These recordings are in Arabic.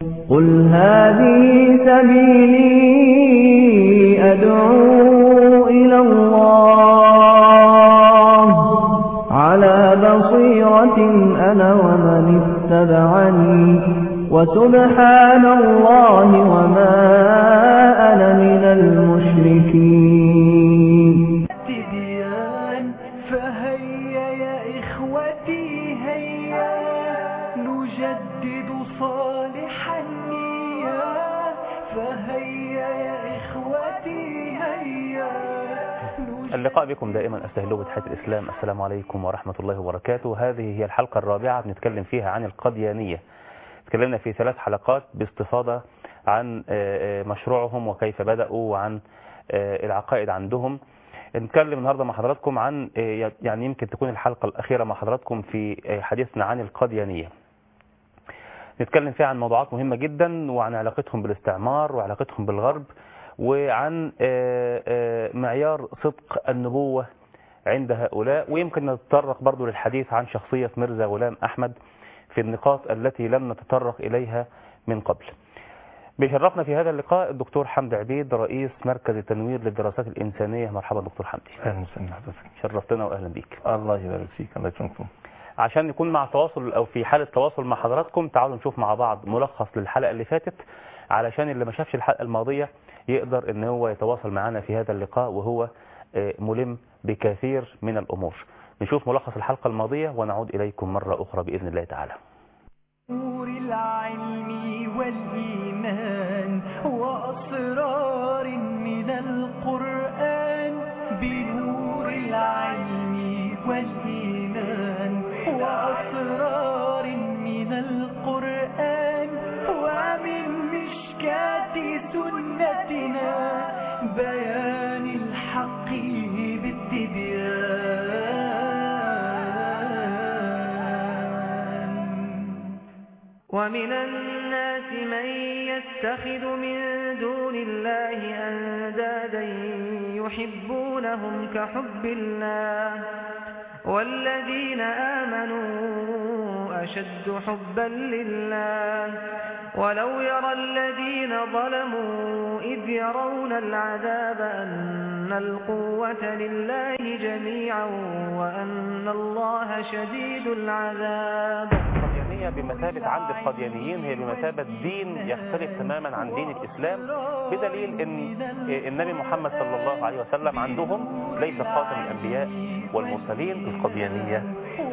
قل هذه سبيلي أدعو إلى الله على بصيرة أنا ومن اتبعني وسبحان الله وما أنا من المشركين. فهيا يا إخوتي هيا نجدد صالح النية. فهيا يا إخوتي هيا. اللقاء بكم دائما أستهلوا بتحية الإسلام. السلام عليكم ورحمة الله وبركاته. هذه هي الحلقة الرابعة بنتكلم فيها عن القديانية. تكلمنا في 3 حلقات باستفاضة عن مشروعهم وكيف بدأوا وعن العقائد عندهم. نتكلم النهاردة مع حضراتكم عن يعني يمكن تكون الحلقة الأخيرة مع حضراتكم في حديثنا عن القديانية. نتكلم فيها عن موضوعات مهمة جدا وعن علاقتهم بالاستعمار وعلاقتهم بالغرب وعن معيار صدق النبوة عند هؤلاء، ويمكن نتطرق برضو للحديث عن شخصية ميرزا غلام أحمد في النقاط التي لم نتطرق إليها من قبل. بيشرفنا في هذا اللقاء الدكتور حمدي عبيد رئيس مركز التنوير للدراسات الإنسانية. مرحبا دكتور حمدي. أهلا وسهلا حضرتك. شرفتنا وأهلا بيك. الله يبارك فيك. الله يكرمكم. عشان نكون مع تواصل أو في حالة تواصل مع حضراتكم تعالوا نشوف مع بعض ملخص للحلقة اللي فاتت علشان اللي ما شافش الحلقة الماضية يقدر ان هو يتواصل معنا في هذا اللقاء وهو ملم بكثير من الأمور. نشوف ملخص الحلقة الماضية ونعود إليكم مرة أخرى بإذن الله تعالى. نور العلم والإيمان وأسرار من القرآن. بنور العلم والإيمان وأسرار من القرآن ومن مشكاة سنتنا بيان الحق بالتبيان. ومن الناس من يتخذ من دون الله أندادا يحبونهم كحب الله والذين آمنوا أشد حبا لله ولو يرى الذين ظلموا إذ يرون العذاب أن القوة لله جميعا وأن الله شديد العذاب. القديانية بمثابة عند القديانيين هي بمثابة دين يختلف تماما عن دين الإسلام، بدليل أن النبي محمد صلى الله عليه وسلم عندهم ليس خاتم الأنبياء والمرسلين. القديانية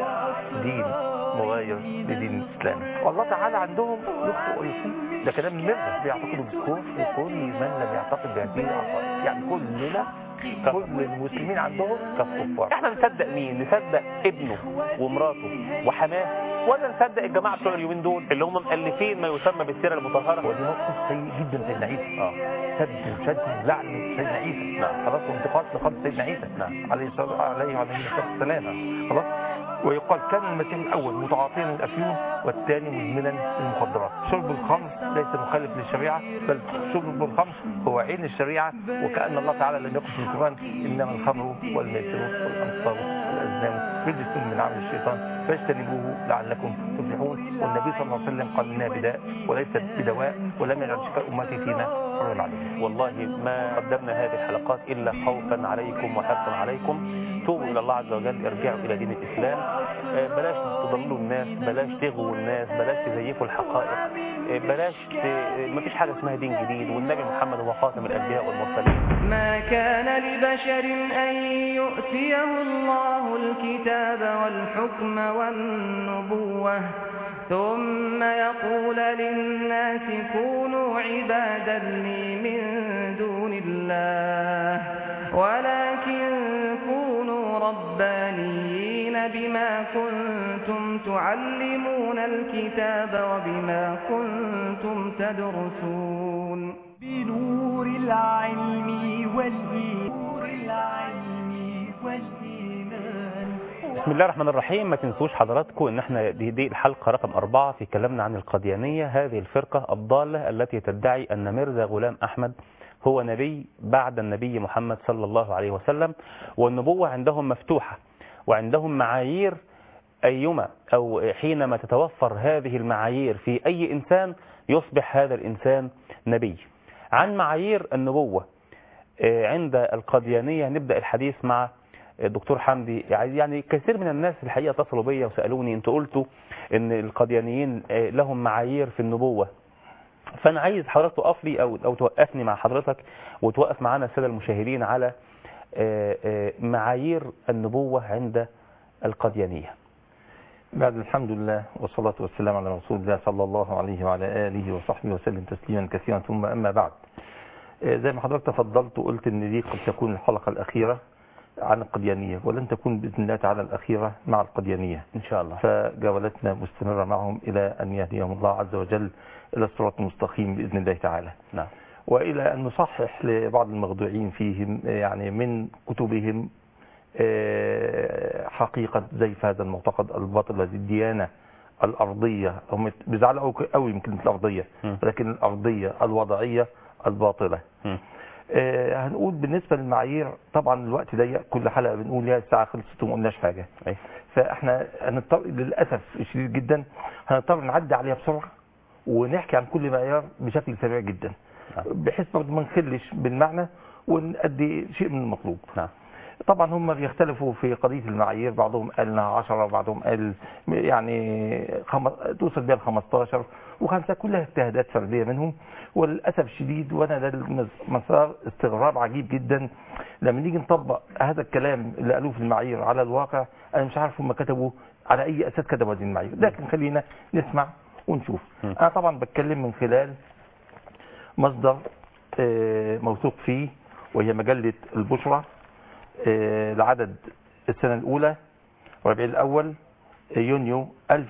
دين مغاير لدين الإسلام، والله تعالى عندهم يخطئ ويصيب. ده كلام ميرزا بيعتقدوا بالكفر وكل من لم يعتقد بهذه العقائد، يعني كلنا كل المسلمين عندهم كفار. احنا نصدق مين؟ نصدق ابنه ومراته وحماه ولا نصدق الجماعه بتوع اليومين دول اللي هم مؤلفين ما يسمى بالسيره المطهره؟ ودي موقف سيء جدا سيدنا عيسى. سب وشد ولعن سيدنا عيسى. خلاص وانتقاد لقدس سيدنا عيسى عليه الصلاه والسلام. خلاص. ويقال كان المسيح الأول متعاطيا للأفيون والثاني مدمنا للمخدرات. شرب الخمر ليس مخالف للشريعة، بل شرب الخمر هو عين الشريعة، وكأن الله تعالى لم يقل في القرآن إنما الخمر والميسر والأنصاب والأزلام رجس من عمل الشيطان فاجتنبوه لعلكم تفلحون. والنبي صلى الله عليه وسلم قال إنها بداء وليست بدواء ولم يجعل شفاء أمتي فينا حرا عليهم. والله ما قدمنا هذه الحلقات إلا خوفا عليكم وحرصا عليكم. توبوا إلى الله عز وجل، ارجعوا إلى دين الإسلام. بلاش تضللوا الناس، بلاش تغووا الناس، بلاش تزيفوا الحقائق، بلاش مفيش حاجة اسمها دين جديد، والنبي محمد هو خاتم الأنبياء والمرسلين. ما كان لبشر أن يؤتيه الله الكتاب والحكم والنبوة ثم يقول للناس كونوا عبادا لي من دون الله ولكن كونوا ربانيين بما كنتم تعلمون الكتاب وبما كنتم تدرسون. بنور العلم والإيمان. بسم الله الرحمن الرحيم. ما تنسوش حضراتكم ان احنا دي الحلقة رقم 4 في كلامنا عن القديانية، هذه الفرقة الضالة التي تدعي ان ميرزا غلام أحمد هو نبي بعد النبي محمد صلى الله عليه وسلم، والنبوة عندهم مفتوحة وعندهم معايير أيما أو حينما تتوفر هذه المعايير في أي إنسان يصبح هذا الإنسان نبي. عن معايير النبوة عند القاديانية نبدأ الحديث مع الدكتور حمدي. يعني كثير من الناس الحقيقة اتصلوا بيا وسألوني انتوا قلتوا ان القاديانيين لهم معايير في النبوة، فأنا عايز حضرتك تقف لي أو توقفني مع حضرتك وتوقف معنا السادة المشاهدين على معايير النبوة عند القاديانية. بعد الحمد لله والصلاة والسلام على رسول الله صلى الله عليه وعلى آله وصحبه وسلم تسليما كثيرا، ثم أما بعد. زي ما حضرتك تفضلت وقلت ان دي قد تكون الحلقة الأخيرة عن القاديانية، ولن تكون بإذن الله تعالى الأخيرة مع القاديانية إن شاء الله. فجولتنا مستمرة معهم إلى أن يهديهم الله عز وجل إلى الصراط المستقيم بإذن الله تعالى. نعم. وإلى أن نصحح لبعض المخدوعين فيهم يعني من كتبهم حقيقة زيف هذا المعتقد الباطل، هذه الديانة الأرضية، هم بيزعلوا قوي من كلمة الأرضية، لكن الأرضية الوضعية الباطلة. هنقول بالنسبة للمعايير، طبعا الوقت ضيق، كل حلقة بنقول يا الساعة خلصت وما قلناش حاجة. فاحنا هنضطر للأسف الشديد جدا هنضطر نعدي عليها بسرعة ونحكي عن كل معيار بشكل سريع جدا، بحيث برضه ما نخلش بالمعنى ونأدي شيء من المطلوب. طبعا هم بيختلفوا في قضية المعايير، بعضهم قال انها 10 وبعضهم قال يعني توصل بها ل 15 و5، كلها اجتهادات فردية منهم. وللأسف الشديد وانا ده مسار استغراب عجيب جدا لما نيجي نطبق هذا الكلام اللي قالوه في المعايير على الواقع، انا مش عارف هم كتبوا على اي اساس كتبوا هذه المعايير، لكن خلينا نسمع ونشوف. انا طبعا بتكلم من خلال مصدر موثوق فيه، وهي مجلة البشرى العدد السنة الأولى ربيع الأول يونيو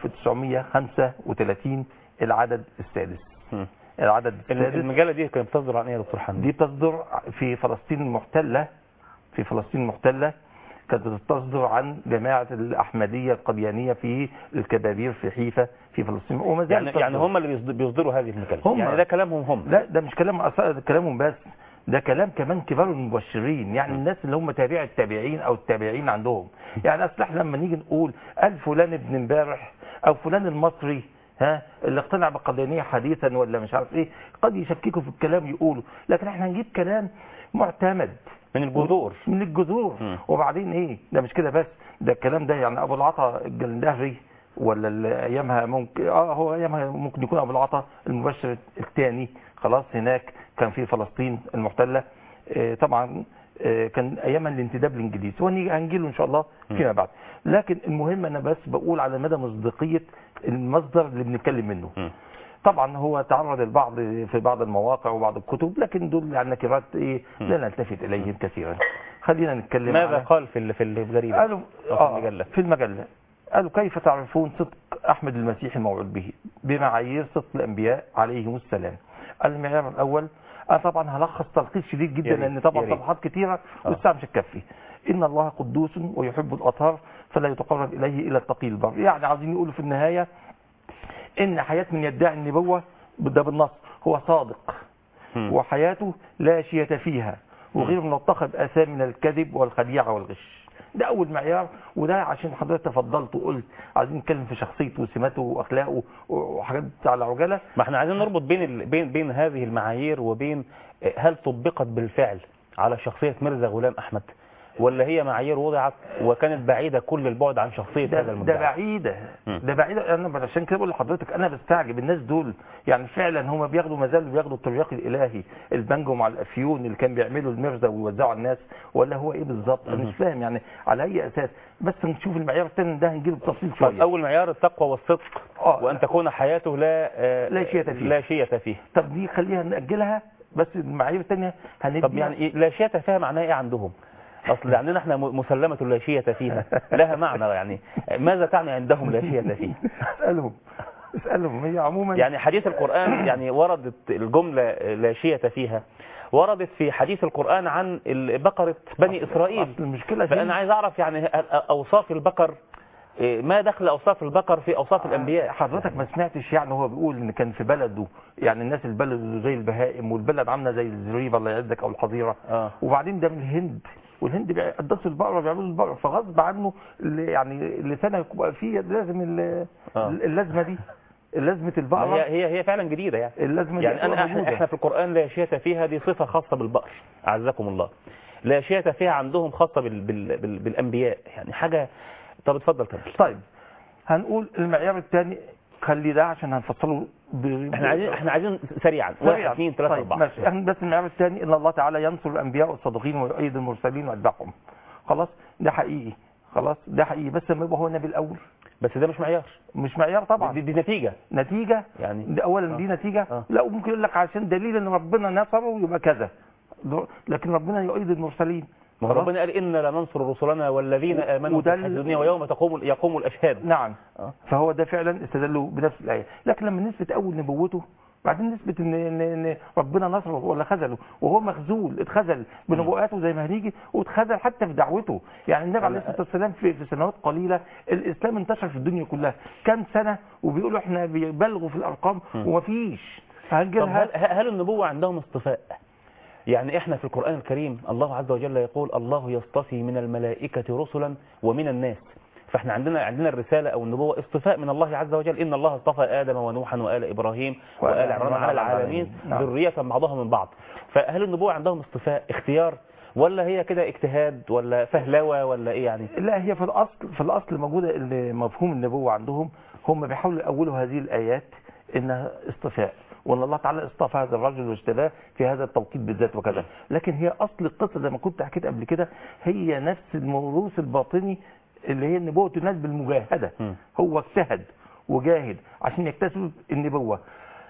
1935 العدد السادس. العدد السادس. المجلة دي كانت بتصدر عن ايه يا دكتور حمدي؟ دي بتصدر في فلسطين المحتلة. في فلسطين المحتلة كانت بتصدر عن جماعة الأحمدية القاديانية في الكبابير في حيفا في فلسطين، وما زالت يعني هم اللي بيصدروا هذه المجلة؟ هم. يعني ده كلامهم هم؟ لا، ده مش كلامهم بس، ده كلام كمان كبار المبشرين، يعني الناس اللي هم تابع التابعين او التابعين عندهم. يعني اصل احنا لما نيجي نقول فلان ابن امبارح او فلان المصري اللي اقتنع بالقاديانية حديثا ولا مش عارف ايه، قد يشككوا في الكلام يقولوا، لكن احنا هنجيب كلام معتمد من الجذور. وبعدين ايه، ده مش كده بس، ده الكلام ده يعني ابو العطا الجندهري ولا ايامها ممكن هو ايامها ممكن يكون ابو العطا المبشر الثاني، خلاص هناك كان في فلسطين المحتلة. طبعا كان ايامها الانتداب الانجليزي، وهنجيله ان شاء الله فيما بعد. لكن المهم انا بس بقول على مدى مصداقية المصدر اللي بنتكلم منه. طبعا هو تعرض البعض في بعض المواقع وبعض الكتب، لكن دول يعني نكرات ايه لا نلتفت اليهم كثيرا. خلينا نتكلم. ماذا قال في الجريدة؟ قالوا في المجلة، قالوا كيف تعرفون صدق احمد المسيح الموعود به بمعايير صدق الانبياء عليهم السلام. المعيار الاول، انا طبعا هلخص تلخيص شديد جدا لان طبعا صفحات كثيره والساعه مش هتكفي. ان الله قدوس ويحب الاطهار فلا يتقرب اليه الا التقي البر. يعني عايزين يقولوا في النهايه ان حياه من يدعي النبوه ده بالنص هو صادق وحياته لا شية فيها وغير ملطخه باثام من الكذب والخديعه والغش. ده اول معيار، وده عشان حضرتك تفضلت وقلت عايزين نتكلم في شخصيته وسماته واخلاقه وحاجات على عجاله. ما احنا عايزين نربط بين هذه المعايير وبين هل طبقت بالفعل على شخصية ميرزا غلام احمد، ولا هي معايير وضعت وكانت بعيدة كل البعد عن شخصية هذا المدعي؟ ده بعيدة. انا عشان كده بقول لحضرتك انا بستعجب الناس دول، يعني فعلا هم بياخدوا ما زالوا بياخدوا الترياق الالهي، البانجو مع الافيون اللي كان بيعملوا الميرزا ويوزعوا على الناس، ولا هو ايه بالظبط؟ انا مش فاهم يعني على اي اساس. بس نشوف المعيار الثاني ده هنجيله بتفصيل شويه. اول معيار التقوى والصدق، وان تكون حياته لا شية فيه. طب دي خليها نأجلها، بس المعايير الثانيه هنديها. طب يعني لا شية فيها معناها ايه عندهم؟ اصل عندنا احنا مسلمة لا شية فيها لها معنى، يعني ماذا تعني عندهم لا شية فيه؟ اسألهم. هي عموما يعني حديث القرآن يعني وردت الجملة لا شية فيها، وردت في حديث القرآن عن بقرة بني إسرائيل. المشكلة فأنا عايز أعرف يعني أوصاف البقر، ما دخل أوصاف البقر في أوصاف الأنبياء؟ حضرتك ما سمعتش يعني هو بيقول إن كان في بلده يعني الناس البلد زي البهائم، والبلد عاملة زي الزريبة الله يعزك أو الحظيرة. وبعدين ده من الهند، والهند بيقدسوا البقرة بيعملوا البقرة، فغصب عنه يعني اللسانه يبقى فيه لازم اللازمة دي. لازمة البقرة هي فعلا جديدة يعني. اللازمة يعني احنا في القرآن لا شية فيها، دي صفة خاصة بالبقر أعزكم الله. لا شية فيها عندهم خاصة بالأنبياء يعني حاجة. طب اتفضل كمل. طيب هنقول المعيار الثاني، خلي ده عشان هنفصله احنا عايزين سريعا 1 2 3 طيب 4. ماشي. احنا بس المعيار الثاني ان الله تعالى ينصر الانبياء والصادقين ويؤيد المرسلين ويتبعهم. خلاص ده حقيقي، خلاص ده حقيقي، بس لما يبقى هو النبي الاول. بس ده مش معيار. مش معيار طبعا. دي نتيجة يعني دي اولا دي نتيجة. لا وممكن يقول لك عشان دليل ان ربنا نصره يبقى كذا، لكن ربنا يؤيد المرسلين. ما ربنا قال إن لننصر رسلنا والذين آمنوا في الدنيا ويوم يقوم الأشهاد. نعم. فهو ده فعلا استدلوا بنفس الآية. لكن لما نثبت أول نبوته بعدين نثبت إن ربنا نصره ولا خذله، وهو مخذول اتخذل بنبوءاته زي ما هنيجي، واتخذل حتى في دعوته. يعني النبي عليه الصلاة والسلام في سنوات قليلة الإسلام انتشر في الدنيا كلها، كام سنة وبيقولوا احنا بيبالغوا في الأرقام ومفيش. هل النبوة عندهم اصطفاء؟ يعني احنا في القرآن الكريم الله عز وجل يقول الله يصطفي من الملائكة رسلا ومن الناس. فاحنا عندنا الرسالة او النبوة اصطفاء من الله عز وجل. ان الله اصطفى آدم ونوحا وآل إبراهيم وآل عمران على العالمين ذرية بعضها من بعض. فهل النبوة عندهم اصطفاء اختيار ولا هي كده اجتهاد ولا فهلوة ولا ايه يعني؟ لا هي في الأصل موجودة مفهوم النبوة عندهم. هم بيحاولوا يأولوا هذه الآيات انها اصطفاء، وان الله تعالى اصطفى هذا الرجل واجتباه في هذا التوقيت بالذات وكذا. لكن هي اصل القصه زي ما كنت حكيت قبل كده هي نفس الموروث الباطني اللي هي النبوه الناس بالمجاهده. هو اجتهد وجاهد عشان يكتسب النبوه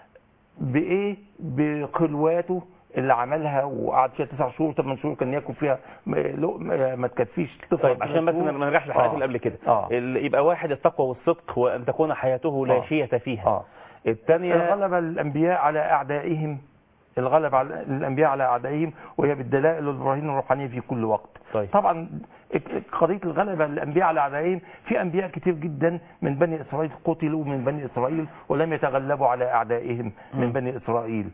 بايه؟ بخلواته اللي عملها وقعد فيها 9 شهور 8 شهور كان ياكل فيها ما تكفيش. طيب عشان بس ما نرجعش للحلقات اللي قبل كده. يبقى واحد التقوى والصدق وان تكون حياته لا شية فيها. الثانية الغلبة للأنبياء على أعدائهم، الغلبة على الأنبياء على أعدائهم وهي بالدلائل والبراهين الروحانية في كل وقت. طيب. طبعا قضية الغلبة للأنبياء على أعدائهم في أنبياء كتير جدا من بني إسرائيل قتلوا من بني إسرائيل ولم يتغلبوا على أعدائهم من بني إسرائيل.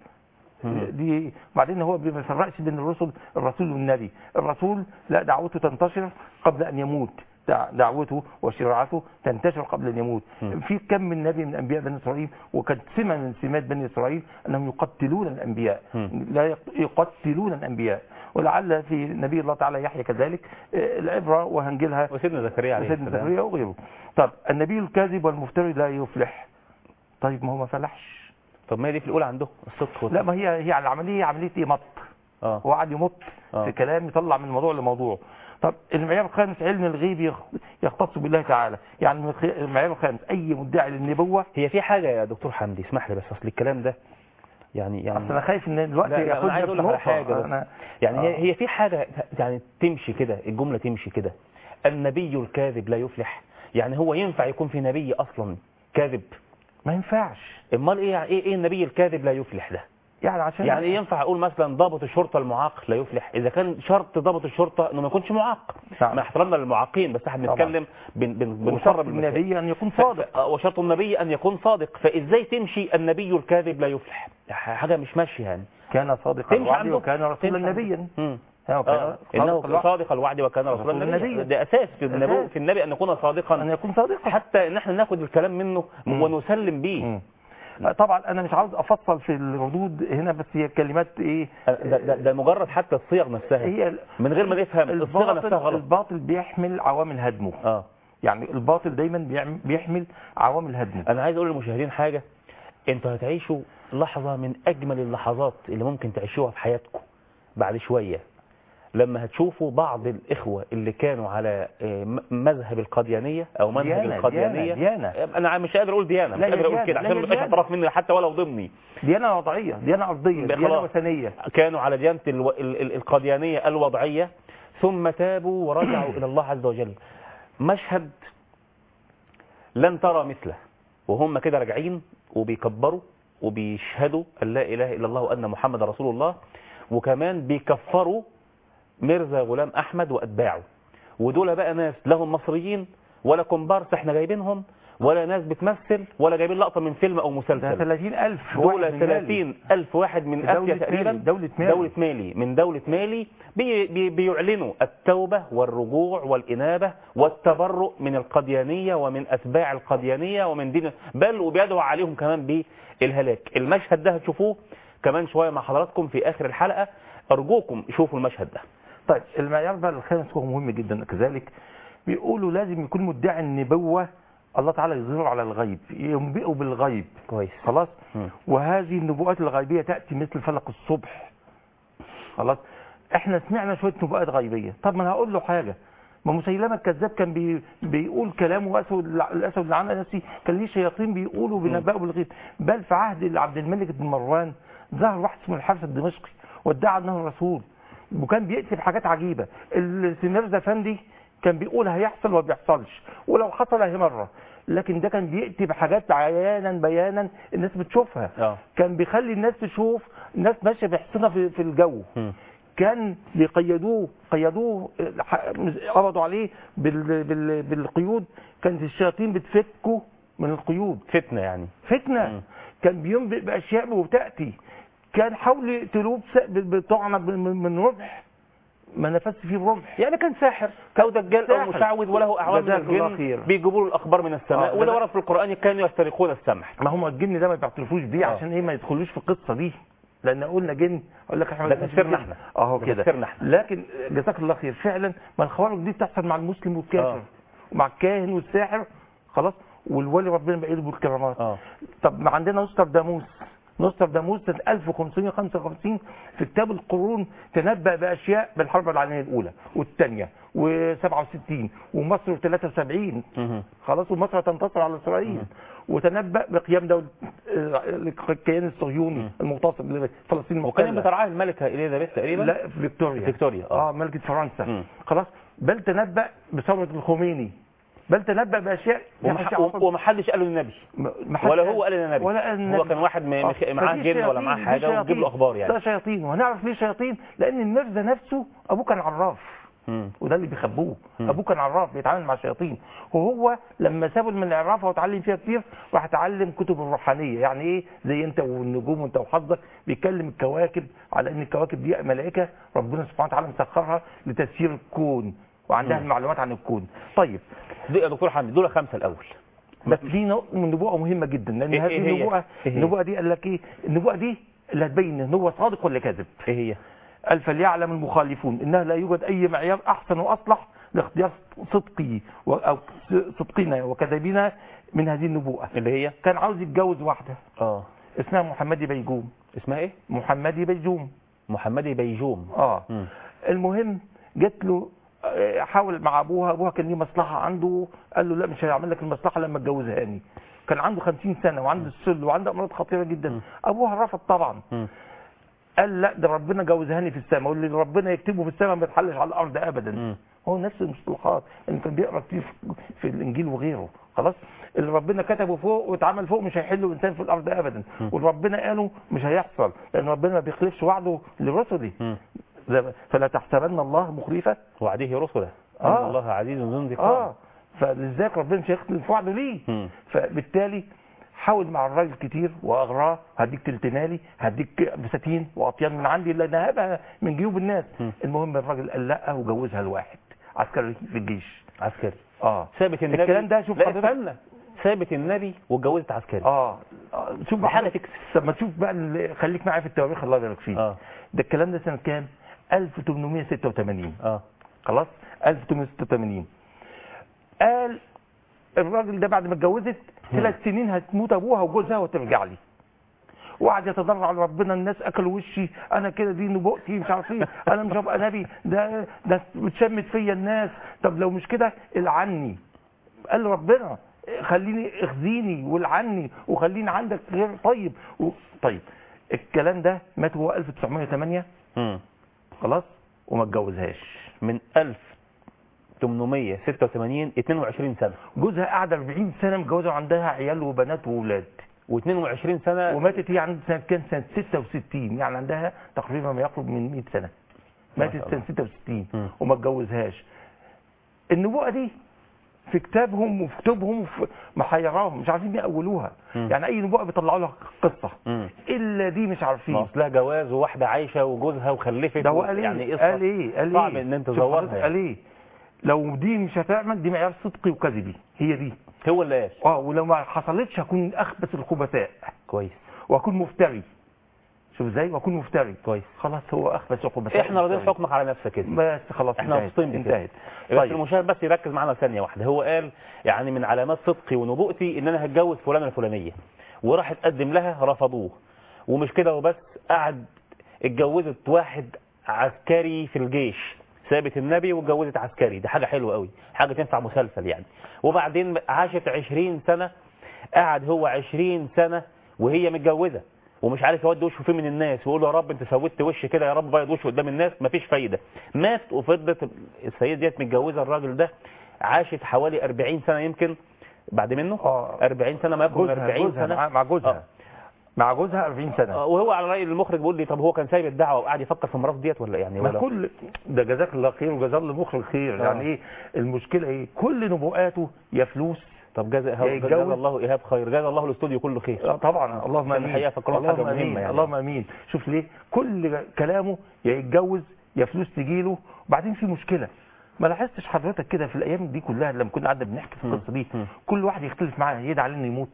دي بعدين هو ما بيفرقش بين الرسل والنبي. الرسول لا دعوته تنتشر قبل أن يموت، دعوته وشريعته تنتشر قبل أن يموت. في كم من نبي من أنبياء بني إسرائيل وكانت سمة من سمات بني إسرائيل أنهم يقتلون الأنبياء. لا يقتلون الأنبياء. ولعل في نبي الله تعالى يحيى كذلك العبرة وهنجلها وسيدنا زكريا عليه السلام. وسيدنا زكريا وغيره. طب النبي الكاذب والمفتري لا يفلح. طيب ما هو ما فلحش. طب ما هي دي في الأولى عنده الصدق لا ما هي العملية عملية ايه؟ مط. هو قاعد يمط في كلام يطلع من موضوع لموضوع. طب المعيار الخامس علم الغيب يختص بالله تعالى. يعني المعيار الخامس اي مدعي للنبوة. هي في حاجة يا دكتور حمدي اسمح لي بس اصل الكلام ده يعني اصل انا خايف ان الوقت ياخد. انا عايز اقول لك على حاجة يعني هي في حاجة يعني تمشي كده، الجملة تمشي كده النبي الكاذب لا يفلح. يعني هو ينفع يكون في نبي اصلا كاذب؟ ما ينفعش. امال ايه النبي الكاذب لا يفلح ده؟ يعني عشان يعني ينفع اقول مثلا ضابط الشرطه المعاق لا يفلح اذا كان شرط ضابط الشرطه انه ما يكونش معاق؟ مع احترامنا للمعاقين بس احنا بنتكلم بنقرب النبي ان يكون صادق. وشرط النبي ان يكون صادق. فازاي تمشي النبي الكاذب لا يفلح؟ حاجه مش ماشيه يعني. كان صادق الوعد وكان رسولا نبيا. انه صادق الوعد وكان رسولا نبيا. ده اساس في النبي ان يكون صادقا، ان يكون صادقا حتى ان احنا ناخد الكلام منه ونسلم به. طبعا انا مش عاوز افصل في الردود هنا بس هي كلمات ايه ده مجرد حتى الصيغ نفسها هي من غير ما نفهم الصيغه نفسها غلط. الباطل بيحمل عوامل هدمه. يعني الباطل دايما بيحمل عوامل هدمه. انا عايز اقول للمشاهدين حاجه، انتوا هتعيشوا لحظه من اجمل اللحظات اللي ممكن تعيشوها في حياتكم بعد شويه لما هتشوفوا بعض الإخوة اللي كانوا على مذهب القاديانية أو منهج القاديانية. ديانة. أنا مش قادر أقول ديانة، مش قادر أقول كده عشان ما يبقاش اعتراف مني حتى ولو ضمني. ديانة وضعية، ديانة أرضية، ديانة وثنية. كانوا على ديانة القاديانية الوضعية ثم تابوا ورجعوا إلى الله عز وجل. مشهد لن ترى مثله وهم كده راجعين وبيكبروا وبيشهدوا أن لا إله إلا الله وأن محمد رسول الله، وكمان بيكفروا ميرزا غلام أحمد وأتباعه. ودول بقى ناس لهم مصريين ولا كومبارس احنا جايبينهم ولا ناس بتمثل ولا جايبين لقطة من فيلم أو ده مسلسل. 30,000 دول 30,000 واحد من آسيا تقريبا، دولة مالي من دولة مالي بيعلنوا التوبة والرجوع والإنابة والتبرؤ من القديانية ومن أتباع القديانية ومن دين، بل وبيدعو عليهم كمان بالهلاك. المشهد ده هتشوفوه كمان شوية مع حضراتكم في آخر الحلقة، أرجوكم شوفوا المشهد ده. طيب المعيار بقى الخامس هو مهم جدا كذلك، بيقولوا لازم يكون مدعي النبوة الله تعالى يظهر على الغيب، ينبئه بالغيب. كويس. خلاص. وهذه النبوءات الغيبية تأتي مثل فلق الصبح. خلاص. احنا سمعنا شوية نبوءات غيبية. طب ما انا هقول له حاجة، ما مسيلمة الكذاب كان بيقول كلام، الأسود اللي عن نفسي كان ليه شياطين بيقولوا بنبأوا بالغيب. بل في عهد عبد الملك بن مروان ظهر واحد اسمه الحارث الدمشقي وادعى انه رسول، وكان بيكتب حاجات عجيبة. السميرزا فندي كان بيقول هيحصل وما بيحصلش، ولو حصل هي مرة، لكن ده كان بيكتب حاجات عيانا بيانا الناس بتشوفها. كان بيخلي الناس تشوف الناس ماشيه بحصنها في الجو. كان بيقيدوه قبضوا عليه بالقيود، كانت الشياطين بتفكه من القيود. فتنة يعني. فتنة. كان بينبئ بأشياء وتأتي. كان حاولوا يقتلوه بطعنة من رمح، ما نفذش فيه الرمح. يعني كان ساحر او دجال او مشعوذ وله اعوان من الجن بيجيبوا له الاخبار من السماء. وده ورد في القران كانوا يسترقون السمع. ما هم الجن ده ما بيعترفوش بيه عشان ايه؟ ما يدخلوش في القصه دي، لان قلنا جن اقول لك احنا ده تفسيرنا احنا اهو كده. لكن جزاك الله خير، فعلا ما الخوارج دي بتحصل مع المسلم والكافر ومع الكاهن والساحر. خلاص. والولي ربنا بقى له بالكرامات. طب ما عندنا نوسترداموس سنة 1555 في كتاب القرون تنبأ بأشياء بالحرب العالمية الأولى والثانية و67 ومصر و73. خلاص. ومصر تنتصر على إسرائيل. وتنبأ بقيام دولة الكيان الصهيوني المغتصب لفلسطين. وكان بترعاه الملكة إليزابيث تقريبا. لا فيكتوريا. ملكة فرنسا. خلاص. بل تنبأ بثورة الخميني، بل تنبأ بأشياء ومحدش قال للنبي ولا هو قال للنبي، هو كان واحد معاه جن ولا معاه حاجة وجيب له أخبار يعني. ده شياطين. وهنعرف ليه شياطين، لأن المرزا نفسه أبوه كان عراف. وده اللي بيخبوه. أبوه كان عراف بيتعامل مع شياطين، وهو لما سابه من العرافة وتعلم فيها كتير راح اتعلم كتب الروحانية. يعني إيه؟ زي أنت والنجوم وأنت وحظك، بيتكلم الكواكب على إن الكواكب دي ملائكة ربنا سبحانه وتعالى مسخرها لتسيير الكون وعندها المعلومات عن الكون. طيب يا دكتور حمدي دول 5 الأول، بس في نبوءة مهمة جدا، لأن هذه النبوءة دي قال لك إيه؟ النبوءة دي اللي هتبين إن هو صادق ولا كاذب. إيه هي؟ قال فليعلم المخالفون إنها لا يوجد أي معيار أحسن وأصلح لاختيار صدقنا وكذبنا من هذه النبوءة. اللي هي كان عاوز يتجوز واحدة اسمها محمدي بيجوم. اسمها إيه؟ محمدي بيجوم. المهم جت له، حاول مع ابوها كان ليه مصلحه عنده، قال له لا مش هيعمل لك المصلحه لما اتجوزهاني. كان عنده 50 سنه وعنده السل وعنده امراض خطيره جدا. ابوها رفض طبعا. قال لا ده ربنا جوزهاني في السماء، واللي ربنا يكتبه في السماء ما يتحلش على الارض ابدا. هو نفس المصطلحات اللي كان بيقرا كتير في الانجيل وغيره. خلاص. اللي ربنا كتبه فوق واتعمل فوق مش هيحله انسان في الارض ابدا، واللي ربنا قاله مش هيحصل، لان ربنا ما بيخلفش وعده لرسله. فلا تحسبن الله مخلفا وعده رسله ان الله عزيز ذو انتقام. فلذلك ربنا مش هيخلف وعده ليه. فبالتالي حاول مع الراجل كتير واغراه، هديك تلتمالي، هديك بساتين واطيان من عندي اللي نهبها من جيوب الناس. المهم الراجل قال لا وجوزها لواحد عسكري في الجيش. عسكري. ثابت النبي. الكلام ده شوف حضرتك، ثابت النبي واتجوزت عسكري. شوف بقى حاجه تكسب. طب ما تشوف بقى، خليك معايا في التواريخ الله يبارك فيك. ده الكلام ده سنه كام؟ 1886. خلاص. 1886. قال الراجل ده بعد ما اتجوزت 3 سنين هتموت ابوها وجوزها وترجع لي. وقعد يتضرع على ربنا، الناس اكلوا وشي، انا كده دي نبوءتي مش عارف ايه، انا مش هبقى نبي، ده بتشمت فيا الناس، طب لو مش كده العني. قال ربنا خليني اخزيني والعني وخليني عندك غير طيب. طيب الكلام ده مات هو 1908. خلاص. وما اتجوزهاش من 1886 22 سنة. جوزها قعد 40 سنة متجوزة وعندها عيال وبنات وولاد. و22 سنة. وماتت هي عند سنة 66، يعني عندها تقريبا ما يقرب من 100 سنة. ماتت سنة 66 وما اتجوزهاش. النبوءة دي في كتابهم وفي كتبهم محيراهم مش عارفين يأولوها. يعني اي نبوءه بيطلعوا لها قصه الا دي مش عارفين. اصلها جواز وواحده عايشه وجوزها وخلفت. ده هو قال يعني ايه؟ قصه قال ايه؟ صعب ان انت تزورها. قال ايه؟ لو دي مش هتعمل دي معيار صدقي وكذبي، هي دي. هو اللي قال. ولو ما حصلتش هكون اخبث الخبثاء. كويس. واكون مفتري. شوف ازاي؟ واكون مفتري. كويس. خلاص هو اخبث الخبثاء. احنا راضيين حكمك على نفسك كده. بس خلاص احنا مبسوطين بكده. انتهت. بس المشاهد بس يركز معانا ثانيه واحده. هو قال يعني من علامات صدقي ونبوءتي ان انا هتجوز فلانه الفلانيه، وراح اتقدم لها رفضوه. ومش كده وبس، قعد اتجوزت واحد عسكري في الجيش، سابت النبي واتجوزت عسكري. دي حاجه حلوه قوي، حاجه تنفع مسلسل يعني. وبعدين عاشت 20 سنه، قعد هو 20 سنه وهي متجوزه ومش عارف يودي وشه فين من الناس، ويقول له يا رب انت سويت وش كده، يا رب بيض وشه قدام الناس. مفيش فايده. مات وفضلت السيده ديت متجوزه الراجل ده، عاشت حوالي 40 سنه يمكن بعد منه. 40 سنه، ما يقرب من 40 سنه مع جوزها. مع جوزها 40 سنه. وهو على راي المخرج بيقول لي طب هو كان سايب الدعوه وقاعد يفكر في مراته ديت ولا يعني؟ ما كل ده جزاك الله خير وجزاه المخرج خير. يعني ايه المشكله؟ ايه كل نبوءاته يا فلوس. طب جزا الله ايهاب خير، جزا الله الاستوديو كله خير. طبعا اللهم امين. الحقيقه فكروا حاجه مهمه يعني. اللهم امين. شوف ليه كل كلامه يا يتجوز يا فلوس تجيله. وبعدين في مشكله، ما لاحظتش حضرتك كده في الايام دي كلها لما كنا قاعده بنحكي في القصه دي كل واحد يختلف معاه يدعي انه يموت.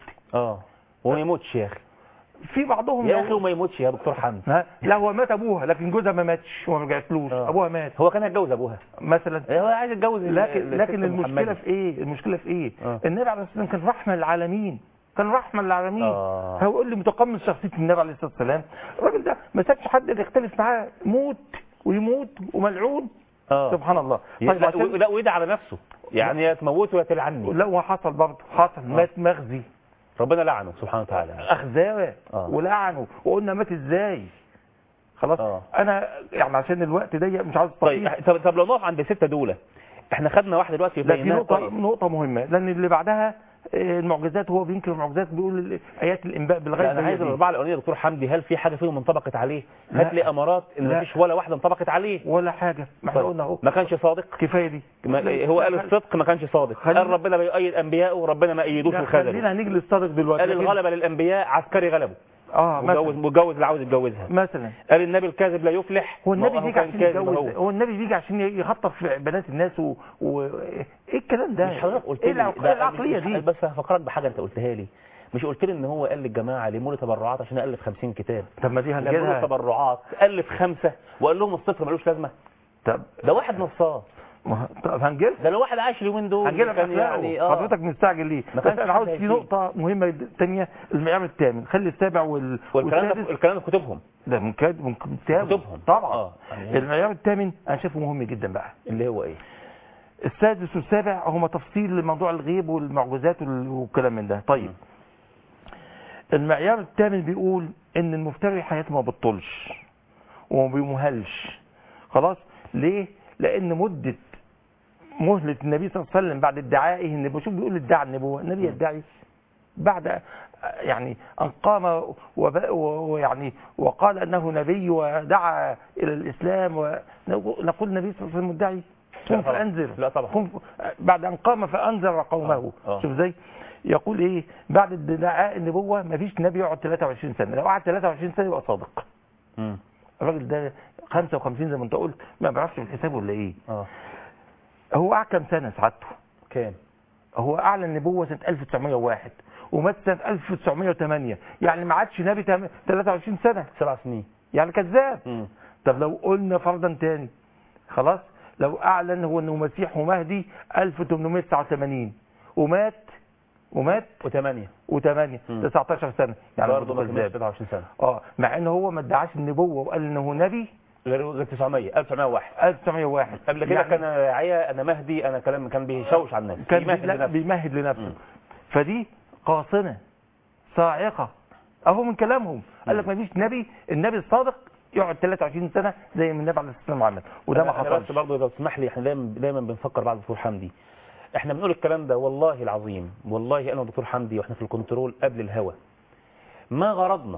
وما يموتش يا اخي. في بعضهم يا اخي وما يموتش يا دكتور حمدي. لا هو مات ابوها لكن جوزها ما ماتش وما رجعتلوش. ابوها مات. هو كان هيتجوز ابوها مثلا. هو عايز يتجوز. لكن المشكله في ايه؟ المشكله في ايه؟ النبي عليه الصلاه والسلام كان رحمه للعالمين. كان رحمه للعالمين. هو يقول لي متقمص شخصيه النبي عليه الصلاه والسلام. الراجل ده ما سابش حد يختلف معاه، موت ويموت وملعون. سبحان الله. طيب لا ويدعي على نفسه يعني يا تموته يا تلعني. لا وحصل برضه حصل. مات مغزي، ربنا لعنه سبحانه وتعالى. اخزاه ولعنه. وقلنا مات ازاي. خلاص. انا يعني عشان الوقت ضيق مش عاوز طب لو نقف عند السته دول، احنا خدنا واحده دلوقتي. لا في نقطه مهمه، لان اللي بعدها المعجزات. هو بينكر المعجزات، بيقول ايات الانباء بالغيب. انا عايز الاربعه الاولانيه دكتور حمدي، هل في حاجه فيهم انطبقت عليه؟ هات لي امارات ان مفيش ولا واحده انطبقت عليه ولا حاجه. ما احنا قلنا اهو ما كانش صادق. كفايه دي. هو قال الصدق ما كانش صادق. قال ربنا بيؤيد انبيائه وربنا ما ايدوش وخذله. خلينا نيجي للصادق دلوقتي. قال الغلبه للانبياء، عسكري غلبه. متجوز اللي عاوز يتجوزها مثلا. قال النبي الكاذب لا يفلح. هو النبي بيجي عشان يتجوز؟ هو النبي بيجي عشان يخطف في بنات الناس ايه الكلام ده؟ مش حضرتك قلت ايه لي العقليه دي؟ بس هفكرك بحاجه انت قلتها لي. مش قلت لي ان هو قال للجماعه لموا لي تبرعات عشان الف 50 كتاب؟ طب ما دي هنجيبها تبرعات، الف 5 وقال لهم الصفر ملوش لازمه. طب ده واحد نصاب. طب هنجيب ده لو واحد عايش اليومين دول كان يعني حضرتك مستعجل ليه؟ بس انا عاوز في نقطه مهمه ثانيه. المعيار الثامن، خلي السابع والكلام ده كتبهم. ده من كتبهم طبعا. المعيار الثامن انا شايفه مهم جدا بقى، اللي هو ايه؟ السادس والسابع هما تفصيل لموضوع الغيب والمعجزات والكلام من ده. طيب المعيار الثامن بيقول ان المفتري حياته ما بتطولش وما بيمهلش. خلاص. ليه؟ لان مهلة النبي صلى الله عليه وسلم بعد ادعائه النبوة. شوف بيقول ادعى النبوة. النبي يدعي بعد يعني ان قام ويعني وقال انه نبي ودعا الى الاسلام. ونقول النبي صلى الله عليه وسلم مدعي؟ قم فانذر. لا طبعا. بعد ان قام فانذر قومه. شوف ازاي يقول ايه؟ بعد ادعاء النبوة ما فيش نبي يقعد 23 سنة. لو قعد 23 سنة يبقى صادق. الراجل ده 55 زي ما انت قلت، ما بيعرفش في الحساب ولا ايه. هو قعد كام سنه سعادته؟ كام؟ هو اعلن النبوه سنه 1901 ومات سنه 1908. يعني ما عادش نبي 23 سنه، 7 سنين. يعني كذاب. طب لو قلنا فرضا تاني، خلاص، لو اعلن هو انه مسيح ومهدي 1889 ومات و8 19 سنه، يعني برضه ما كملش 23 سنه. مع ان هو ما ادعاش النبوه وقال انه نبي غير 1901 قبل كده. يعني كان انا مهدي، انا كلام كان بيشوش على الناس، بيمهد لنفسه. فدي قاصنه صاعقه اهو من كلامهم. قال لك ما فيش نبي، النبي الصادق يقعد 23 سنه زي ما النبي عليه الصلاه والسلام عمل، وده ما حصلش. بس برضه لو تسمح لي، احنا دايما بنفكر بعد دكتور حمدي. احنا بنقول الكلام ده والله العظيم، والله انا ودكتور حمدي واحنا في الكنترول قبل الهوا ما غرضنا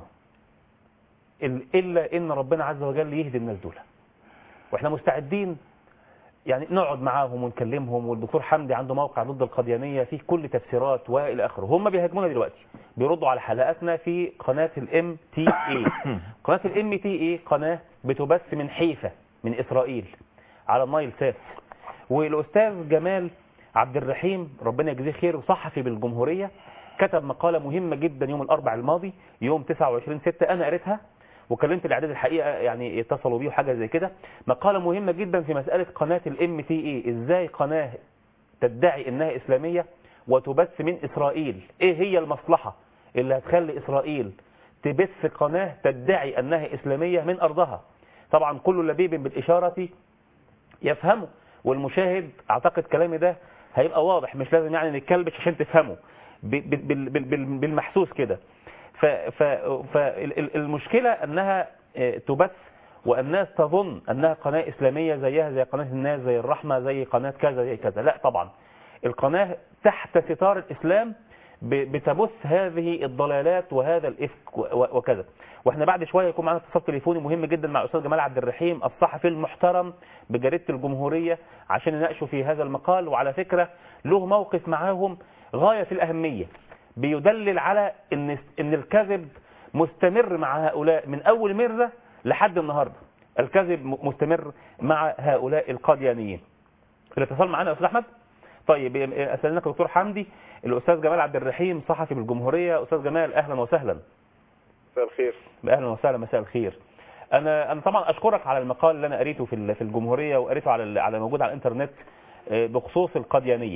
الا ان ربنا عز وجل يهدي الناس دول، واحنا مستعدين يعني نقعد معاهم ونكلمهم، والدكتور حمدي عنده موقع ضد القديانية فيه كل تفسيرات والى اخره. هم بيهاجمونا دلوقتي، بيردوا على حلقاتنا في قناة الMTA. قناة الMTA قناة بتبث من حيفا من إسرائيل على النايل سات. والأستاذ جمال عبد الرحيم ربنا يجزيه خير صحفي بالجمهورية كتب مقالة مهمة جدا يوم الأربعاء الماضي يوم 29/6. أنا قريتها وكلمت الإعداد الحقيقة يعني اتصلوا بيه وحاجة زي كده. مقالة مهمة جدا في مسألة قناة الMTA، إزاي قناة تدعي إنها إسلامية وتبث من إسرائيل. إيه هي المصلحة اللي هتخلي إسرائيل تبث قناة تدعي أنها إسلامية من أرضها؟ طبعا كل لبيب بالإشارة يفهمه، والمشاهد أعتقد كلامي ده هيبقى واضح، مش لازم يعني نتكلبش عشان تفهمه بالمحسوس كده. فالمشكلة أنها تبث والناس تظن أنها قناة إسلامية زيها زي قناة الناس، زي الرحمة، زي قناة كذا زي كذا. لا طبعا، القناة تحت ستار الإسلام بتبث هذه الضلالات وهذا الإفك وكذا. واحنا بعد شوية يكون معنا اتصال تليفوني مهم جدا مع الأستاذ جمال عبد الرحيم الصحفي المحترم بجريدة الجمهورية عشان نناقشوا في هذا المقال. وعلى فكرة له موقف معاهم غاية في الأهمية، بيدلل على ان الكذب مستمر مع هؤلاء من أول مرة لحد النهاردة. الكذب مستمر مع هؤلاء القاديانيين. الاتصال معنا يا أستاذ أحمد. طيب أسألناك دكتور حمدي، الأستاذ جمال عبد الرحيم صحفي بالجمهورية. أستاذ جمال أهلا وسهلا. مساء الخير. أهلا وسهلا. مساء الخير. أنا طبعا أشكرك على المقال اللي أنا قريته في الجمهورية وقريته على موجود على الإنترنت بخصوص القاديانية.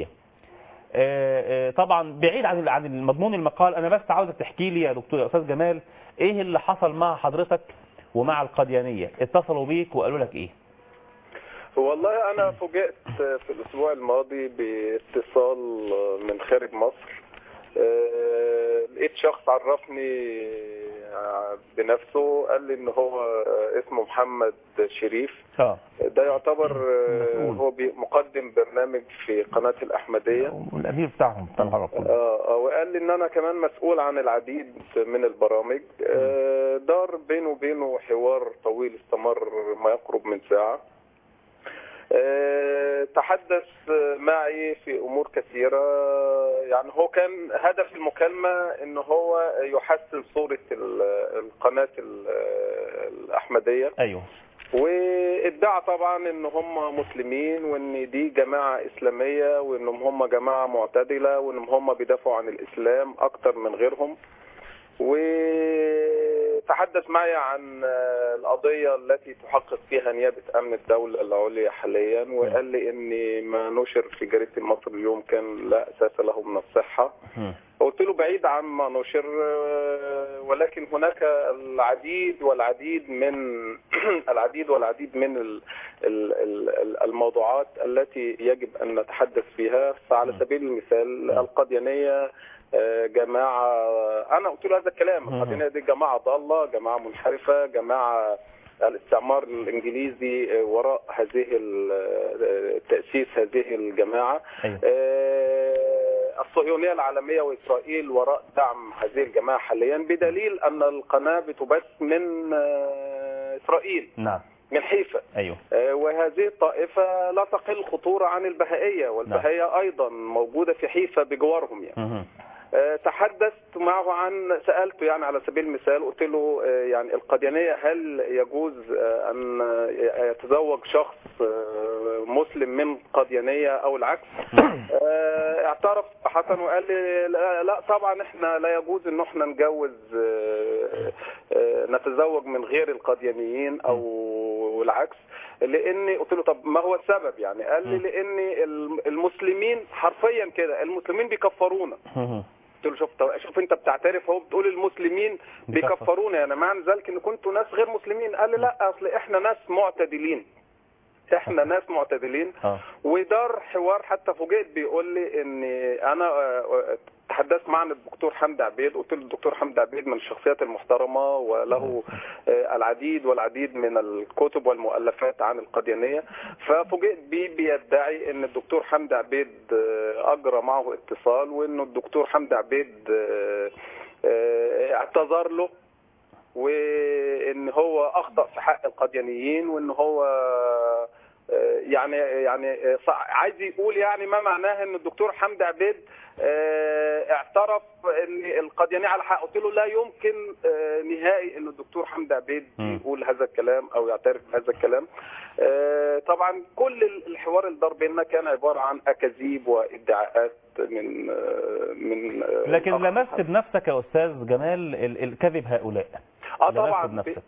طبعا بعيد عن المضمون المقال، أنا بس عاوزك تحكي لي يا دكتور يا أستاذ جمال إيه اللي حصل مع حضرتك ومع القاديانية؟ اتصلوا بيك وقالوا لك إيه؟ والله أنا فوجئت في الأسبوع الماضي باتصال من خارج مصر. لقيت شخص عرفني بنفسه، قال لي إن هو اسمه محمد شريف. ده يعتبر هو مقدم برنامج في قناة الأحمدية والأمير بتاعهم بتاع العرب. وقال لي إن أنا كمان مسؤول عن العديد من البرامج. دار بينه وبينه حوار طويل استمر ما يقرب من ساعة. تحدث معي في أمور كثيرة. يعني هو كان هدف المكالمة إنه هو يحسن صورة القناة الأحمدية. أيوه. وادعى طبعا إن هم مسلمين وإن دي جماعة إسلامية وإنهم هم جماعة معتدلة وإنهم هم بيدافعوا عن الإسلام أكتر من غيرهم. وتحدث معي عن القضية التي تحقق فيها نيابة أمن الدولة العليا حاليا، وقال لي إن ما نشر في جريدة المصري اليوم كان لا أساس له من الصحة. قلت له بعيد عن ما نشر، ولكن هناك العديد والعديد من الموضوعات التي يجب أن نتحدث فيها. فعلى سبيل المثال القاديانية جماعة، أنا قلت له هذا الكلام، القاديانية دي جماعة ضالة، جماعة منحرفة، جماعة الاستعمار الإنجليزي وراء تأسيس هذه الجماعة. الصهيونية العالمية وإسرائيل وراء دعم هذه الجماعة حاليا، بدليل أن القناة بتبث من إسرائيل. نعم. من حيفا. أيوه. وهذه الطائفة لا تقل خطورة عن البهائية، والبهائية أيضا موجودة في حيفا بجوارهم يعني. تحدثت معه سألته يعني على سبيل المثال، قلت له يعني القاديانية هل يجوز أن يتزوج شخص مسلم من قاديانية أو العكس؟ اعترف حسن وقال لي لا طبعا احنا لا يجوز ان احنا نتزوج من غير القاديانيين او العكس. لاني قلت له طب ما هو السبب يعني؟ قال لي لان المسلمين حرفيا كده المسلمين بيكفرونا. قلت له شوف انت بتعترف اهو بتقول المسلمين بيكفرونا، يعني معنى ذلك ان كنتوا ناس غير مسلمين. قال لي لا اصل احنا ناس معتدلين. ودار حوار حتى فوجئت بيقول لي ان انا تحدثت معنا الدكتور حمدي عبيد. قلت له الدكتور حمدي عبيد من الشخصيات المحترمة وله العديد والعديد من الكتب والمؤلفات عن القاديانية. ففوجئت بيه بيدعي ان الدكتور حمدي عبيد اجرى معه اتصال، وانه الدكتور حمدي عبيد اعتذر له، وان هو اخطأ في حق القاديانيين، وان هو يعني عايز يقول يعني ما معناه ان الدكتور حمدي عبيد اعترف ان القاديانية على حق. قلت له لا يمكن نهائي ان الدكتور حمدي عبيد يقول هذا الكلام او يعترف بهذا الكلام. طبعا كل الحوار اللي دار بيننا كان عبارة عن اكاذيب وادعاءات من لكن لمست بنفسك يا استاذ جمال الكذب هؤلاء. طبعا بنفسك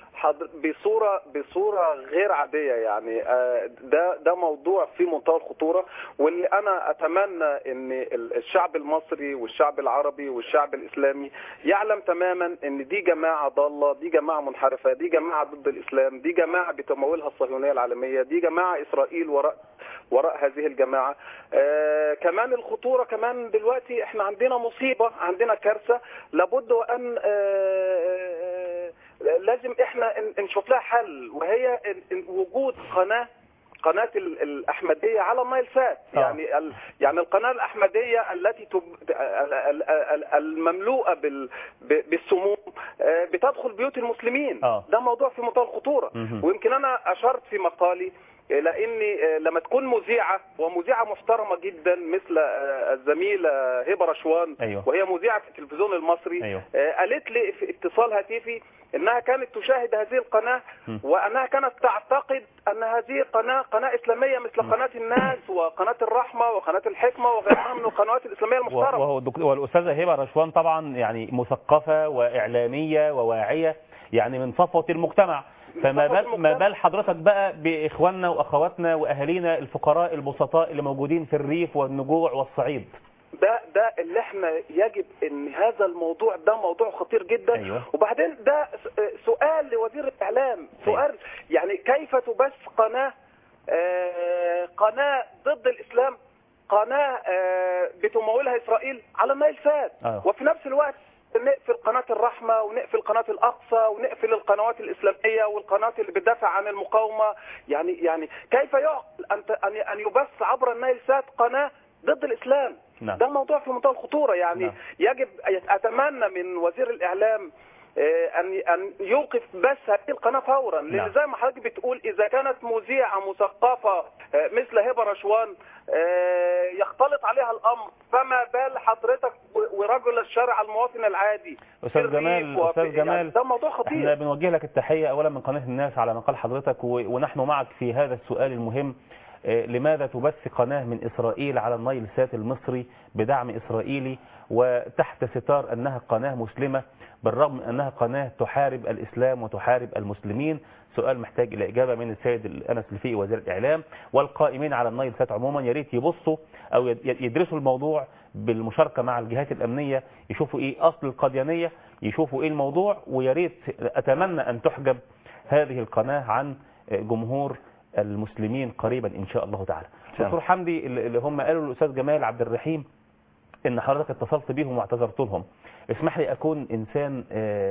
بصورة غير عادية يعني. ده موضوع في منتهى الخطورة، واللي أنا أتمنى أن الشعب المصري والشعب العربي والشعب الإسلامي يعلم تماما أن دي جماعة ضالة، دي جماعة منحرفة، دي جماعة ضد الإسلام، دي جماعة بتمولها الصهيونية العالمية، دي جماعة إسرائيل وراء هذه الجماعة. كمان الخطورة كمان دلوقتي احنا عندنا مصيبة، عندنا كارثة لابد وأن لازم احنا نشوف لها حل، وهي وجود قناة الأحمدية على النايل سات. يعني القناة الأحمدية التي المملوءة بالسموم بتدخل بيوت المسلمين. ده موضوع في منتهى الخطورة. ويمكن أنا أشرت في مقالي لاني لما تكون مذيعه ومذيعه محترمه جدا مثل الزميله هبه رشوان، أيوة. وهي مذيعه في التلفزيون المصري، أيوة. قالت لي في اتصال هاتفي انها كانت تشاهد هذه القناه وانها كانت تعتقد ان هذه قناه اسلاميه مثل قناه الناس وقناه الرحمه وقناه الحكمه وغيرها من القنوات الاسلاميه المحترمه. والاستاذه هبه رشوان طبعا يعني مثقفه واعلاميه وواعيه يعني من صفوه المجتمع، فما بال حضرتك بقى باخواننا واخواتنا واهالينا الفقراء البسطاء اللي موجودين في الريف والنجوع والصعيد. ده اللي احنا يجب ان هذا الموضوع ده موضوع خطير جدا. أيوة. وبعدين ده سؤال لوزير الاعلام، سؤال يعني كيف تبث قناة ضد الاسلام، قناة بتمولها اسرائيل على النايل سات، وفي نفس الوقت نقفل قناة الرحمة ونقفل قناة الأقصى ونقفل القنوات الإسلامية والقنوات اللي بتدافع عن المقاومة. يعني كيف يعقل أن يبث عبر النايل سات قناة ضد الإسلام؟ نعم. ده موضوع في منتهى الخطورة يعني. نعم. يجب أتمنى من وزير الإعلام أن يوقف بس هذه القناة فورا، لأن نعم. زي ما حضرتك بتقول إذا كانت مذيعة مثقفة مثل هبة رشوان يختلط عليها الأمر، فما بال حضرتك ورجل الشارع المواطن العادي. أستاذ جمال ده موضوع خطير. احنا بنوجه لك التحية أولا من قناة الناس على مقال حضرتك، ونحن معك في هذا السؤال المهم. لماذا تبث قناة من إسرائيل على النايل سات المصري بدعم إسرائيلي وتحت ستار أنها قناة مسلمة، بالرغم من أنها قناة تحارب الإسلام وتحارب المسلمين؟ سؤال محتاج إلى إجابة من السيد أنس الفقي وزير الإعلام والقائمين على النايل سات عموما. يا ريت يبصوا أو يدرسوا الموضوع بالمشاركة مع الجهات الأمنية، يشوفوا إيه أصل القاديانية، يشوفوا إيه الموضوع، ويا ريت أتمنى أن تحجب هذه القناة عن جمهور المسلمين قريبا إن شاء الله تعالى. دكتور حمدي، اللي هم قالوا الأستاذ جمال عبد الرحيم إن حضرتك اتصلت بيهم واعتذرت لهم، اسمح لي أكون إنسان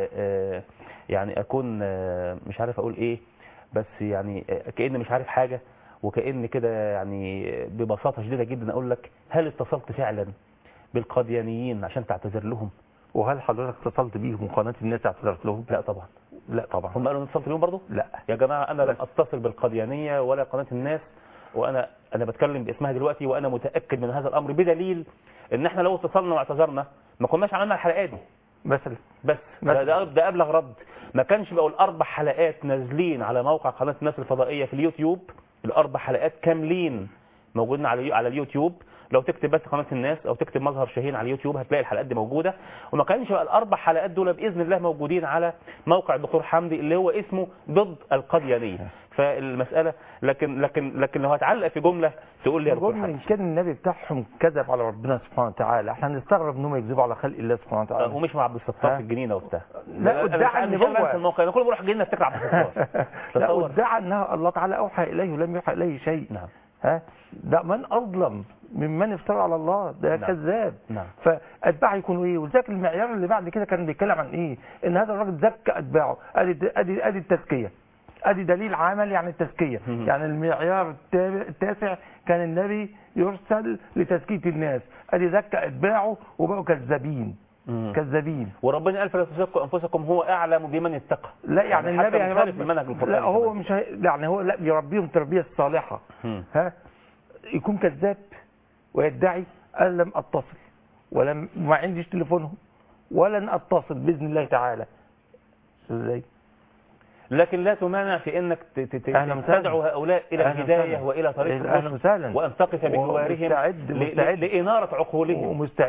يعني أكون مش عارف أقول إيه، بس يعني كأني مش عارف حاجة، وكأن كده يعني ببساطة شديدة جدا أقول لك، هل اتصلت فعلا بالقاديانيين عشان تعتذر لهم؟ وهل حضرتك اتصلت بيهم وقناة الناس اعتذرت لهم؟ لا طبعا. لا طبعا. هم قالوا اتصلت بيهم برضه؟ لا يا جماعة أنا لم أتصل بالقاديانية ولا قناة الناس، وأنا بتكلم باسمها دلوقتي، وأنا متأكد من هذا الأمر بدليل إن إحنا لو اتصلنا واعتذرنا ما كناش عملنا الحلقات دي مثلا. ده أبلغ رد. ما كانش بقوا ال4 حلقات نازلين على موقع قناة الناس الفضائية في اليوتيوب، ال4 حلقات كاملين موجودين على اليوتيوب. لو تكتب بس قناة الناس او تكتب مظهر شاهين على اليوتيوب هتلاقي الحلقات دي موجودة. وما كانش بقى ال4 حلقات دول باذن الله موجودين على موقع الدكتور حمدي اللي هو اسمه ضد القاديانية. فالمسألة لكن لو هتعلق في جملة تقول لي يا دكتور حمدي، إن كان النبي بتاعهم كذب على ربنا سبحانه وتعالى، احنا هنستغرب انهم يكذبوا على خلق الله سبحانه وتعالى. ومش مع عبد الستار في الجنينة وبتاع. لا ادعى ان هو الموقع انا كل ما اروح جنينة افتكر عبد الستار. لا ادعى انها الله تعالى اوحى اليه ولم يوحى اليه شيء. نعم. ده من اظلم ممن افترى على الله، ده نعم. كذاب. نعم. فاتباعه يكونوا ايه؟ ولذلك المعيار اللي بعد كده كان بيتكلم عن ايه؟ ان هذا الراجل زكى اتباعه. ادي التزكيه، ادي دليل عمل يعني التزكيه. يعني المعيار التاسع كان النبي يرسل لتزكيه الناس، ادي زكى اتباعه وبقوا كذابين. كذابين. وربنا قال فلا تزكوا انفسكم هو اعلم بمن اتقى. لا يعني النبي مخالف للمنهج القرآني. لا هو مش يعني هو لا بيربيهم تربيه صالحه. ها يكون كذاب ويدعي أن لم اتصل ما عنديش تليفونهم ولن اتصل باذن الله تعالى. ازاي؟ لكن لا تمانع في انك تدعو هؤلاء الى الهدايه والى طريق الرشد وان تقف بجوارهم لاناره عقولهم.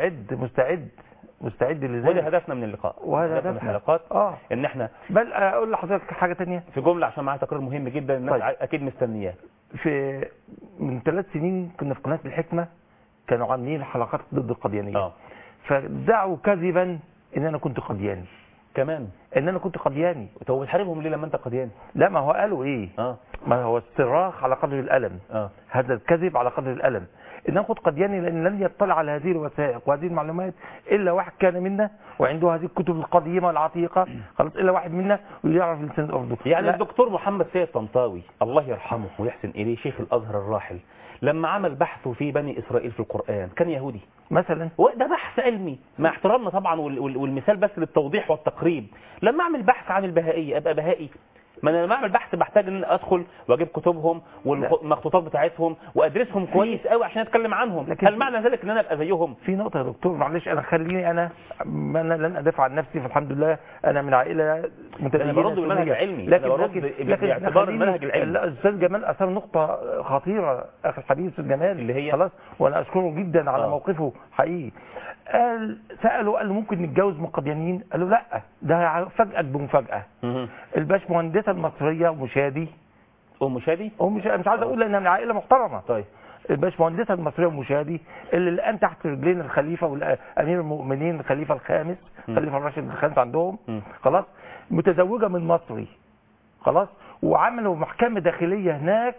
ومستعد لذلك. وده هدفنا من اللقاء. وهذا هدفنا من الحلقات ان احنا بل اقول لحضرتك حاجه ثانيه في جمله عشان معايا تقرير مهم جدا الناس اكيد مستنياه. من 3 سنين كنا في قناه الحكمه كانوا عاملين حلقات ضد القديانيه. فدعوا كذبا ان انا كنت قدياني. كمان ان انا كنت قدياني. طب بتحاربهم ليه لما انت قدياني؟ لا ما هو قالوا ايه؟ ما هو الصراخ على قدر الالم. هذا الكذب على قدر الالم. ان اخذ قدياني لان لن يطلع على هذه الوثائق وهذه المعلومات الا واحد كان منا وعنده هذه الكتب القديمه العتيقه خلاص الا واحد منا ويعرف لسان الاردن. يعني الدكتور محمد سيد طنطاوي الله يرحمه ويحسن اليه شيخ الازهر الراحل لما عمل بحثه في بني اسرائيل في القران كان يهودي مثلا. وده بحث علمي مع احترامنا طبعا والمثال بس للتوضيح والتقريب. لما اعمل بحث عن البهائيه ابقى بهائي؟ ما انا لما اعمل بحث بحتاج ان ادخل واجيب كتبهم والمخطوطات بتاعتهم وادرسهم كويس قوي عشان اتكلم عنهم. هل معنى ذلك ان انا ابقى زيهم؟ في نقطه يا دكتور معلش انا لن ادافع عن نفسي فالحمد لله انا من عائله متدينه. انا برد بالمنهج العلمي. لكن باعتبار المنهج العلمي. الاستاذ جمال اثار نقطه خطيره اخي الحبيب استاذ جمال اللي هي خلاص وانا اشكره جدا على موقفه حقيقي. قال ممكن نتجوز من القديانيين؟ قالوا لا ده هيفاجئك بمفاجاه. الباشمهندسه المصريه مشادي مش عايز اقول انها من عائله محترمه. طيب الباشمهندسه المصريه مشادي اللي الان تحت رجلين الخليفه والامير المؤمنين الخليفه الخامس الخليفه الراشد الخامس عندهم خلاص متزوجه من مصري خلاص وعملوا محكمه داخليه هناك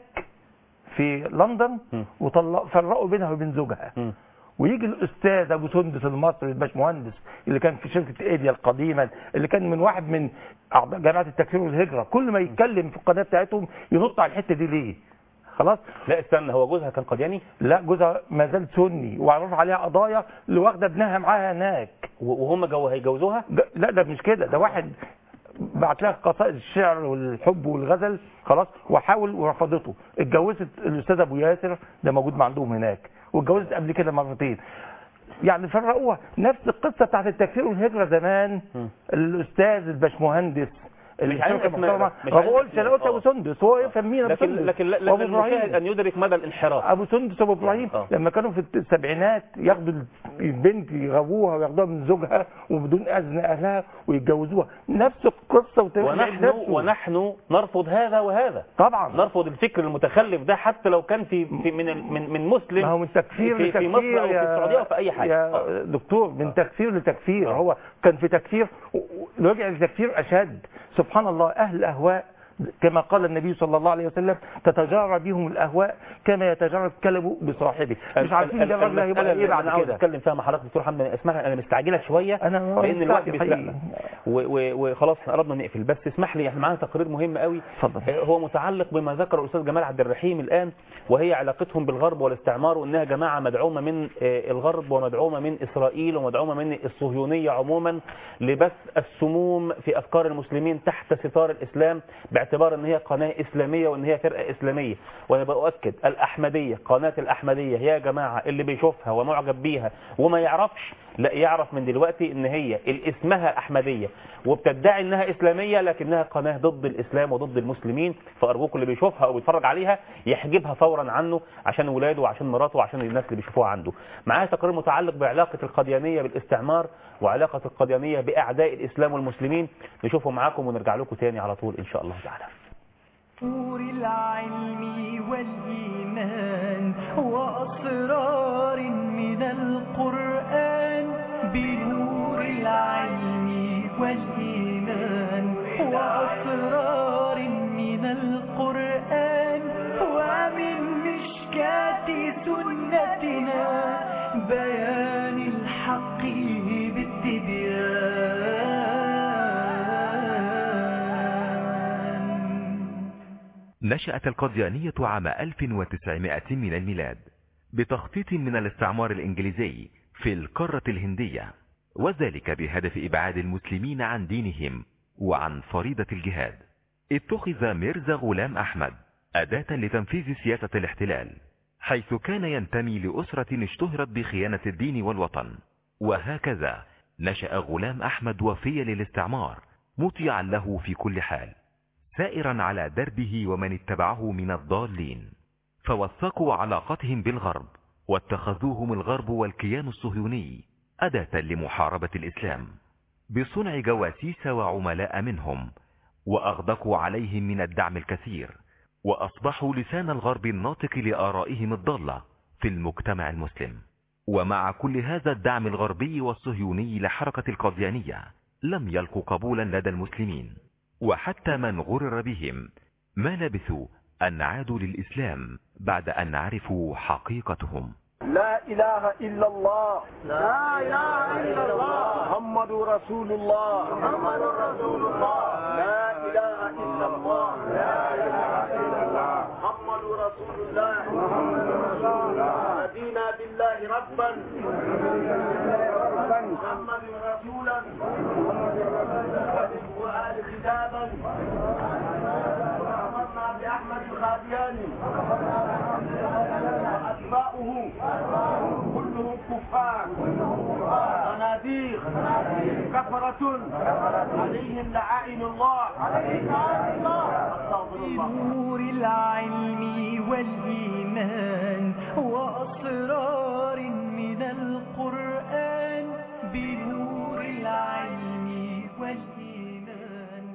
في لندن وفرقوا بينها وبين زوجها. ويجي الاستاذ ابو سندس المصري الباشمهندس اللي كان في شركه ايديا القديمه اللي كان من واحد من اعضاء جماعه التكفير والهجره كل ما يتكلم في القناه بتاعتهم ينط على الحته دي ليه؟ خلاص. لا استنى هو جوزها كان قدياني؟ لا جوزها ما زال سني وعرف عليها قضايا اللي واخده ابنها معاها هناك. وهم هيجوزوها؟ لا ده مش كده ده واحد بعت لها قصائد الشعر والحب والغزل خلاص وحاول ورفضته. اتجوزت الاستاذ ابو ياسر ده موجود عندهم هناك واتجوزت قبل كده مرتين. يعني فرقوها نفس القصه بتاعت التكفير والهجره زمان. الاستاذ الباشمهندس اللي شركه محترمه ما بقولش انا قلت ابو سندس هو يفهم مين ابو سندس. لكن المشاهد ان يدرك مدى الانحراف. ابو سندس وابو ابراهيم لما كانوا في السبعينات ياخدوا البنت يغووها وياخدوها من زوجها وبدون اذن اهلها ويتجوزوها نفس القصه ونحن نرفض هذا وهذا طبعا. نرفض الفكر المتخلف ده حتى لو كان في من مسلم. ما هو من تكفير في لتكفير مصر او في السعوديه او في اي حاجه يا دكتور من تكفير لتكفير. هو كان في تكفير ورجع لتكفير اشد. سبحان الله أهل الأهواء كما قال النبي صلى الله عليه وسلم تتجارى بهم الأهواء كما يتجارى الكلب بصاحبه. مش عارفين ده الراجل هيبقى ايه بعد كده. انا عاوز اتكلم فيها مع حضرتك دكتور محمد اسمح انا مستعجلك شويه لان الوقت بيسرقنا وخلاص احنا قربنا نقفل. بس اسمح لي احنا معانا تقرير مهم قوي هو متعلق بما ذكر الاستاذ جمال عبد الرحيم الان وهي علاقتهم بالغرب والاستعمار وانها جماعه مدعومه من الغرب ومدعومه من اسرائيل ومدعومه من الصهيونيه عموما لبث السموم في افكار المسلمين تحت ستار الاسلام باعتبار ان هي قناه اسلاميه وان هي فرقه اسلاميه. وانا باؤكد الاحمديه قناه الاحمديه يا جماعه اللي بيشوفها ومعجب بيها وما يعرفش لا يعرف من دلوقتي ان هي اسمها احمديه وبتدعي انها اسلاميه لكنها قناه ضد الاسلام وضد المسلمين. فارجوكم اللي بيشوفها او بيتفرج عليها يحجبها فورا عنه عشان ولاده وعشان مراته وعشان الناس اللي بيشوفوها عنده. معايا تقرير متعلق بعلاقه القديانيه بالاستعمار وعلاقه القديانيه باعداء الاسلام والمسلمين نشوفه معاكم ونرجع لكم تاني على طول ان شاء الله تعالى. نور العلم والإيمان وأسرار من القرآن بنور العلم والإيمان وأسرار من القرآن ومن مشكاة سنتنا بيان الحق بالتبيان. نشأت القديانية عام 1900 من الميلاد بتخطيط من الاستعمار الإنجليزي في القارة الهندية وذلك بهدف إبعاد المسلمين عن دينهم وعن فريضة الجهاد. اتخذ ميرزا غلام أحمد أداة لتنفيذ سياسة الاحتلال، حيث كان ينتمي لأسرة اشتهرت بخيانة الدين والوطن. وهكذا نشأ غلام أحمد وفيا للاستعمار، مطيعا له في كل حال، سائرا على دربه ومن اتبعه من الضالين. فوثقوا علاقتهم بالغرب، واتخذوهم الغرب والكيان الصهيوني أداة لمحاربة الإسلام بصنع جواسيس وعملاء منهم، وأغدقوا عليهم من الدعم الكثير، وأصبحوا لسان الغرب الناطق لآرائهم الضالة في المجتمع المسلم. ومع كل هذا الدعم الغربي والصهيوني لحركة القاديانية لم يلقوا قبولا لدى المسلمين، وحتى من غرر بهم ما لبثوا أن عادوا للإسلام بعد أن عرفوا حقيقتهم. لا إله إلا الله، لا إله إلا الله، محمد رسول الله، محمد رسول الله، لا إله إلا الله، لا إله إلا الله، محمد رسول الله، محمد رسول الله، رضينا بالله ربا، محمد رسولا، وآل كتابا، وأمرنا بأحمد القادياني وأتباعه كلهم كفار صناديق كفرة عليهم لعائن الله. بنور العلم والإيمان وأسرار من القرآن، بنور العلم والإيمان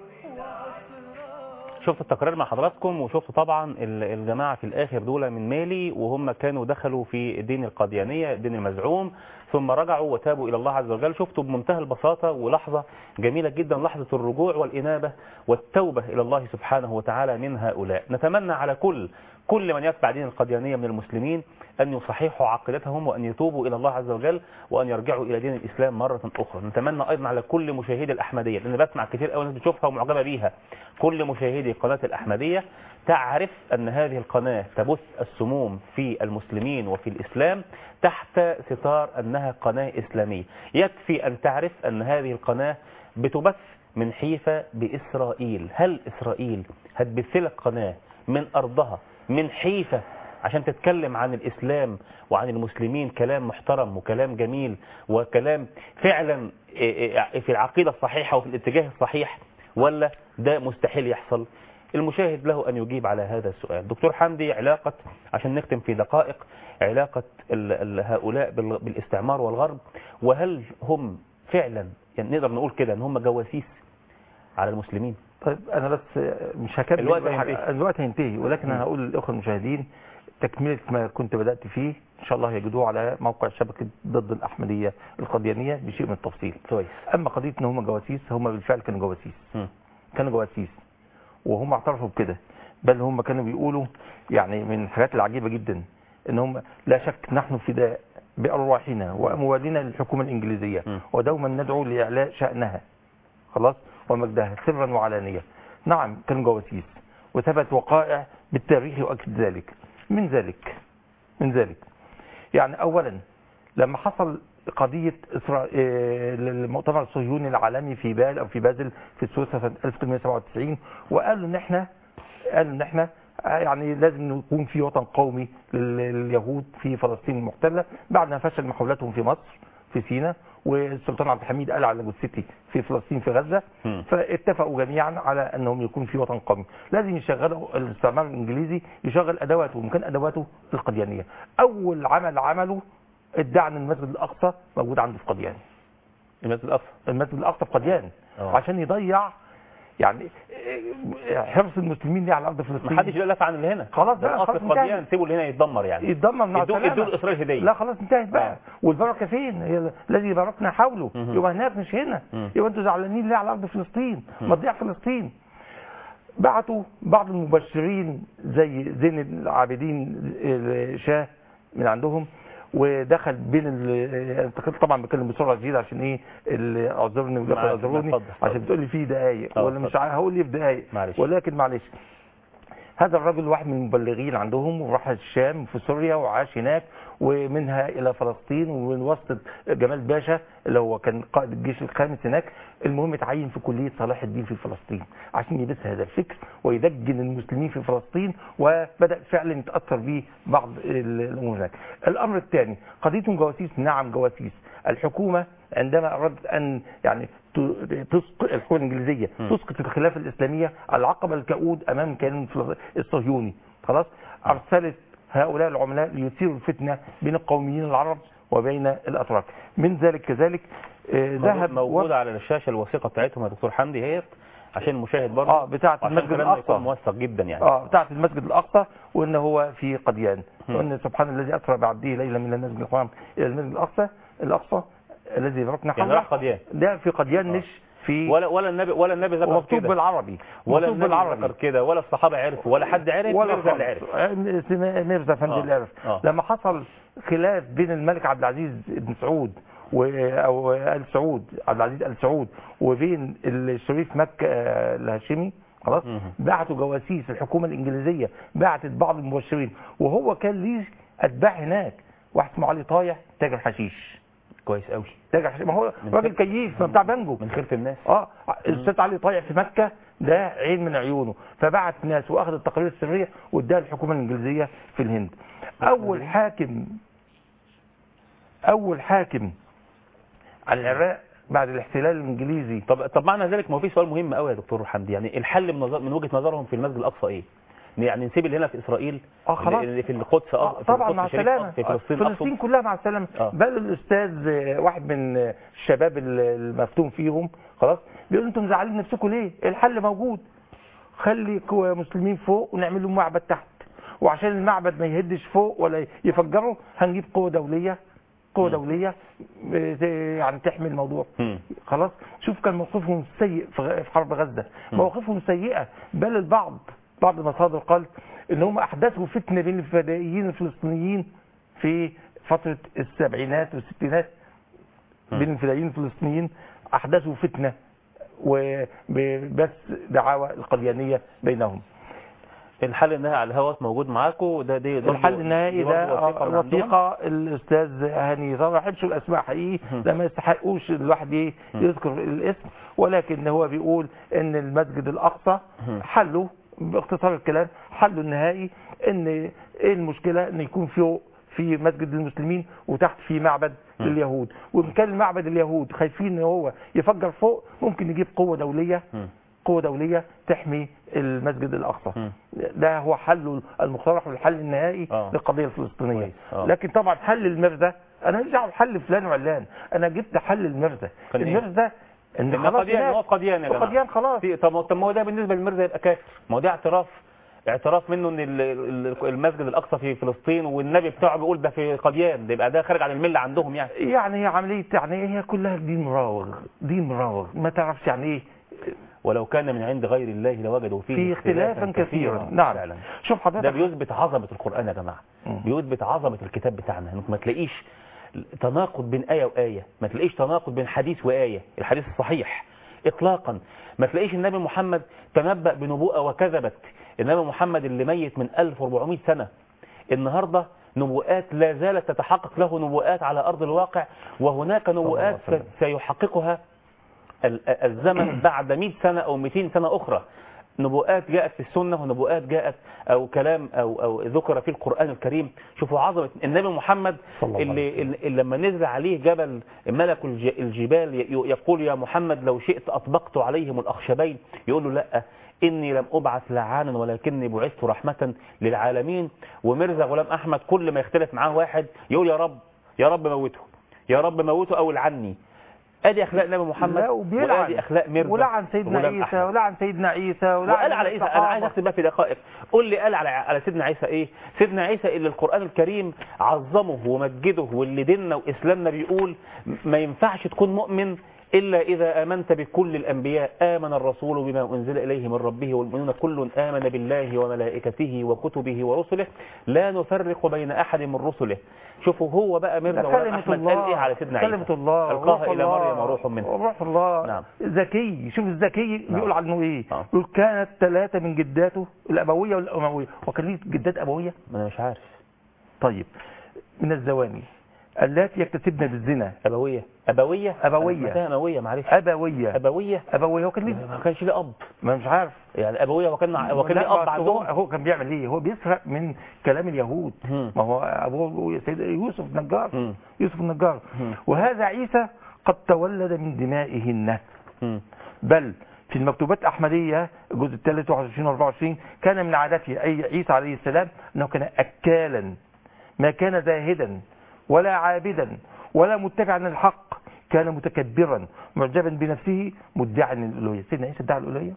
وأسرار. شفت التقرير مع حضراتكم، وشفت طبعا الجماعة في الآخر دول من مالي، وهم كانوا دخلوا في دين القاديانية، الدين المزعوم، ثم رجعوا وتابوا إلى الله عز وجل. شفتوا بمنتهى البساطة، ولحظة جميلة جدا، لحظة الرجوع والإنابة والتوبة إلى الله سبحانه وتعالى من هؤلاء. نتمنى على كل من يتبع دين القاديانية من المسلمين أن يصححوا عقيدتهم، وأن يتوبوا إلى الله عز وجل، وأن يرجعوا إلى دين الإسلام مرة أخرى. نتمنى أيضا على كل مشاهدي الأحمدية، لأن بسمع كثير أوي ناس بتشوفها ومعجبة بيها، كل مشاهدي قناة الأحمدية تعرف أن هذه القناة تبث السموم في المسلمين وفي الإسلام تحت ستار أنها قناة إسلامية. يكفي أن تعرف أن هذه القناة بتبث من حيفا بإسرائيل. هل إسرائيل هتبث لك قناة من أرضها من حيفا عشان تتكلم عن الإسلام وعن المسلمين كلام محترم وكلام جميل وكلام فعلا في العقيدة الصحيحة وفي الاتجاه الصحيح، ولا ده مستحيل يحصل؟ المشاهد له أن يجيب على هذا السؤال. دكتور حمدي، علاقة، عشان نختم في دقائق، علاقة هؤلاء بالاستعمار والغرب، وهل هم فعلا يعني نقدر نقول كده ان هم جواسيس على المسلمين؟ طيب انا بس مش هكمل، الوقت هينتهي، ولكن انا هقول للاخوه المشاهدين تكمله ما كنت بدات فيه، ان شاء الله هيجدوه على موقع شبكه ضد الاحمديه القاديانيه بشيء من التفصيل. كويس. اما قضيه ان هم جواسيس، هم بالفعل كانوا جواسيس. كانوا جواسيس وهم اعترفوا بكده، بل هم كانوا بيقولوا يعني من الحاجات العجيبه جدا ان هم لا شك نحن فداء بارواحنا واموالنا للحكومه الانجليزيه، ودوما ندعو لاعلاء شانها خلاص ومجدها سرا وعلانيه. نعم كانوا جواسيس، وثبت وقائع بالتاريخ يؤكد ذلك. من ذلك يعني اولا لما حصل قضيه المؤتمر الصهيوني العالمي في بازل في سويسرا سنه 1897، وقالوا ان احنا يعني لازم يكون في وطن قومي لليهود في فلسطين المحتله بعد ما فشل محاولاتهم في مصر في سيناء، والسلطان عبد الحميد قال على جثتي في فلسطين في غزه. فاتفقوا جميعا على انهم يكون في وطن قومي، لازم يشغلوا الاستعمار الانجليزي يشغل ادواته ومكان ادواته القديانيه. اول عمل عمله ادعى ان المسجد الاقصى موجود عنده في قديان. المسجد الاقصى في قديان عشان يضيع يعني حرص المسلمين ليه على ارض فلسطين. محدش يلف عن اللي هنا، خلاص بقى الاصل في قديان، سيبوا اللي هنا يتدمر، يعني يتدمر مع يدوا لاسرائيل هديه. لا خلاص انتهت بقى. والبركه فين؟ هي الذي باركنا حوله، يبقى هناك مش هنا. يبقى انتوا زعلانين ليه على ارض فلسطين؟ ما تضيع فلسطين. بعتوا بعض المبشرين زي زين العابدين شاه من عندهم، ودخل بين طبعا بتكلم بسرعه جديده عشان ايه اعذرني اعذروني عشان بتقول لي في دقائق ولا مش هقول لي في دقائق، ولكن معلش. هذا الرجل واحد من المبلغين عندهم، وراح الشام في سوريا وعاش هناك، ومنها الى فلسطين، ومن وسط جمال باشا اللي هو كان قائد الجيش الخامس هناك. المهم اتعين في كلية صلاح الدين في فلسطين عشان يبث هذا الفكر ويدجن المسلمين في فلسطين، وبدأ فعلا يتأثر به بعض الامور هناك. الامر الثاني قضية جواسيس. نعم جواسيس. الحكومة عندما أردت أن يعني تسقط الحكومة الإنجليزية تسقط الخلافة الإسلامية، العقبة الكؤود أمام كيان الصهيوني خلاص أرسلت هؤلاء العملاء ليثيروا الفتنة بين القوميين العرب وبين الأتراك. من ذلك كذلك ذهب موجودة على الشاشة الوثيقة بتاعتهم يا دكتور حمدي هي عشان المشاهد برضه بتاعة المسجد الأقصى موثق جدا يعني بتاعة المسجد الأقصى، وإن هو في قديان، وإن سبحان الذي أسرى بعبده ليلة من المسجد الحرام إلى المسجد الأقصى الذي باركنا حوله. يعني قديان ده في قديان مش في ولا النبي ذكر مكتوب كده بالعربي ولا النبي ذكر كده ولا الصحابة عرفوا ولا حد عرف ولا ميرزا اللي عرف ميرزا فندي اللي عرف. لما حصل خلاف بين الملك عبد العزيز بن سعود او ال سعود عبد العزيز ال سعود وبين الشريف مكة الهاشمي خلاص بعتوا جواسيس. الحكومة الإنجليزية بعتت بعض المبشرين، وهو كان ليه أتباع هناك، واحد اسمه علي طايع تاجر حشيش كويس قوي، تاجر حشيش، ما هو راجل كيف بتاع بنجو من خيرة الناس. الاستاذ علي طايع في مكة ده عين من عيونه، فبعت ناس واخذ التقارير السرية واداها الحكومة الإنجليزية في الهند. أول حاكم على العراق بعد الاحتلال الإنجليزي. طب معنى ذلك ما هو في سؤال مهم قوي يا دكتور حمدي، يعني الحل من وجهة نظرهم في المسجد الأقصى ايه؟ يعني نسيب اللي هنا في إسرائيل خلاص اللي في القدس طبعا مع السلامة، في فلسطين كلها مع السلامة. بل الأستاذ واحد من الشباب المفتون فيهم خلاص بيقول انتم مزعلين نفسكم ليه؟ الحل موجود، خلي مسلمين فوق ونعمل لهم معبد تحت، وعشان المعبد ما يهدش فوق ولا يفجره هنجيب قوة دولية يعني تحمي الموضوع. خلاص شوف كان موقفهم سيء في حرب غزة، مواقفهم سيئة. بل بعض المصادر قال ان هم احدثوا فتنة بين الفدائيين الفلسطينيين في فترة السبعينات والستينات. بين الفدائيين الفلسطينيين احدثوا فتنة وبس دعاوى القديانية بينهم. الحل النهائي على الهواء موجود معاكم، وده الحل النهائي ده وثيقه الاستاذ هاني طبعا ما بحبش الاسماء حقيقي لما يستحقوش الواحد يذكر الاسم، ولكن هو بيقول ان المسجد الاقصى حله باختصار الكلام حله النهائي ان ايه المشكله ان يكون في مسجد للمسلمين وتحت في معبد لليهود، وان كان المعبد اليهود خايفين ان هو يفجر فوق ممكن نجيب قوه دوليه تحمي المسجد الأقصى. ده هو حل المقترح والحل النهائي للقضية الفلسطينية. لكن طبعا حل المرزا انا مش دعوه بحل فلان وعلان، انا جبت حل المرزا. المرزا ان قديان يا جماعه، قديان خلاص. طب ما هو ده بالنسبه للمرزا يبقى كافر، ما هو ده اعتراف منه ان المسجد الاقصى في فلسطين والنبي بتاعه بيقول ده في قديان، ده يبقى ده خارج عن المله عندهم يعني هي عمليه هي كلها دين مراوغ ما تعرفش يعني ايه. ولو كان من عند غير الله لوجدوا فيه اختلافا كثيرا. نعم فعلا. شوف حضرتك ده بيثبت عظمه القران يا جماعه، بيثبت عظمه الكتاب بتاعنا، انك ما تلاقيش تناقض بين آية وآية، ما تلاقيش تناقض بين حديث وآية، الحديث الصحيح إطلاقا، ما تلاقيش النبي محمد تنبأ بنبوءة وكذبت. النبي محمد اللي ميت من 1400 سنة النهاردة نبوءات لا زالت تتحقق له، نبوءات على أرض الواقع، وهناك نبوءات سيحققها الزمن بعد 100 سنة أو 200 سنة أخرى. نبوءات جاءت في السنة ونبوءات جاءت أو كلام أو ذكر في القرآن الكريم. شوفوا عظمة النبي محمد اللي لما نزل عليه جبل ملك الجبال يقول يا محمد لو شئت أطبقت عليهم الأخشبين، يقول له لا إني لم أبعث لعانا ولكني بعثت رحمة للعالمين. وميرزا غلام أحمد كل ما يختلف معاه واحد يقول يا رب موته، يا رب موته أو لعني. ادي اخلاق النبي محمد وادي اخلاق ميرزا ولعن سيدنا عيسى ولعن سيدنا عيسى وقال على عيسى. انا عايز اختم بقى في دقائق، قول لي قال على سيدنا عيسى ايه؟ سيدنا عيسى اللي القرآن الكريم عظمه ومجده، واللي ديننا واسلامنا بيقول ما ينفعش تكون مؤمن إلا إذا آمنت بكل الأنبياء آمن الرسول بما أنزل إليه من ربه والمؤمنون كل آمن بالله وملائكته وكتبه ورسله لا نفرق بين أحد من رسله. شوفوا هو بقى مرزا غلام أحمد قال إيه على سيدنا عيسى؟ كلمة الله ألقاها إلى مريم وروح منه. روح الله. نعم. ذكي. شوف الذكي نعم. بيقول عنه إيه؟ نعم. يقول كانت 3 من جداته الأبوية والأموية. وكان ليه جدات أبوية؟ أنا مش عارف. طيب من الزواني التي يكتسبن بالزنا. أبوية أبوية أبوية معلش أبوية هو كان ليه ما كانش ليه أب. ما مش عارف يعني أبوية وكان ليه أب عندهم. هو كان بيعمل إيه؟ هو بيسرق من كلام اليهود. ما هو أبوه سيد يوسف النجار. يوسف النجار. وهذا عيسى قد تولد من دمائهن. بل في المكتوبات الأحمدية الجزء الثالث 21 و 24 كان من عادته أي عيسى عليه السلام أنه كان أكالا ما كان زاهدا ولا عابدا ولا متبعا للحق، كان متكبرا معجبا بنفسه مدعا للألوهية. سيدنا عيسى ادعى الألوهية؟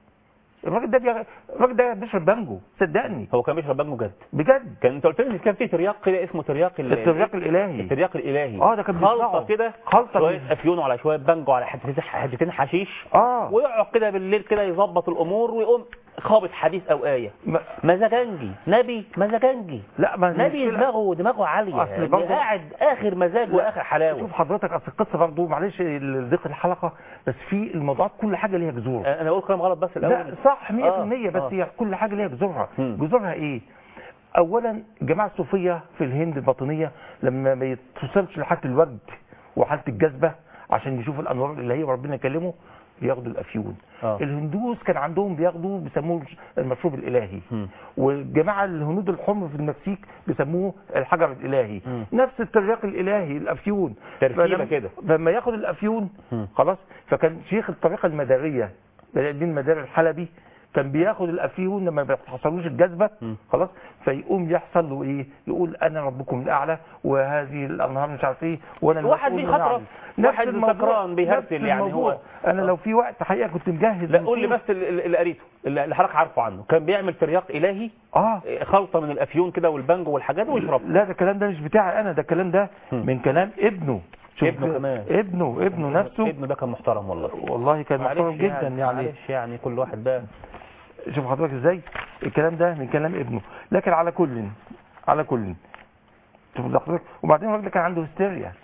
الراجل ده بيشرب بانجو صدقني. هو كان بيشرب بانجو بجد. كان انت قلت لي كان في ترياق كده اسمه الترياق الالهي. ده كان خلطه كده شويه من افيون على شويه بانجو على حتتين حشيش. ويقعد كده بالليل كده يظبط الامور ويقوم خابط حديث او ايه. مزاجنجي نبي مزاجنجي. لا نبي دماغه عاليه يعني قاعد اخر مزاج واخر حلاوه. شوف حضرتك اصل القصه برضه معلش ضيق الحلقه بس في الموضوعات كل حاجه ليها جذور. انا بقول كلام غلط بس الاول. لا صح 100% بس هي كل حاجه ليها جذورها. جذورها ايه؟ اولا الجماعه الصوفيه في الهند الباطنيه لما ما يتوصلش لحاله الوجد وحاله الجذبه عشان يشوفوا الانوار الالهيه وربنا يكلمه بياخدوا الافيون. الهندوس كان عندهم بياخدوا بيسموه المشروب الالهي. والجماعه الهنود الحمر في المكسيك بيسموه الحجر الالهي. نفس الترياق الالهي الافيون تركيبه كده. لما ياخد الافيون خلاص. فكان شيخ الطريقه المداريه بلال الدين المداري الحلبي كان بياخد الافيون لما ما بيحصلوش الجذبه خلاص فيقوم يحصل له ايه؟ يقول انا ربكم الاعلى وهذه الانهار مش عارف ايه وانا واحد بيخطرف واحد سكران بيهرسل يعني هو. انا لو في وقت حقيقه كنت مجهز. لا قول لي بس اللي قريته اللي حضرتك عارفه عنه كان بيعمل ترياق الهي خلطه من الافيون كده والبانجو والحاجات ويشرب. لا ده الكلام ده مش بتاعي انا، ده الكلام ده من كلام ابنه. ابنه كمان ابنه نفسه. ابنه ده كان محترم والله كان محترم جدا يعني. معلش يعني كل واحد بقى. شوف حضرتك ازاي الكلام ده من كلام ابنه. لكن على كل شوف حضرتك. وبعدين الراجل كان عنده هستيريا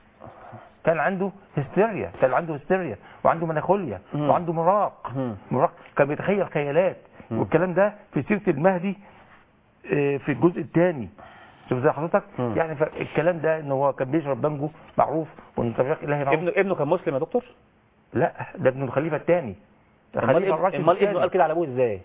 وعنده مناخوليا وعنده مراق كان بيتخيل خيالات. والكلام ده في سيرة المهدي في الجزء الثاني. شوف زي حضرتك يعني الكلام ده ان هو كان بيشرب بانجو معروف وان ترياق الهي معروف. ابنه كان مسلم يا دكتور؟ لا ده ابن الخليفه الثاني. امال ابنه قال كده على ابوه ازاي؟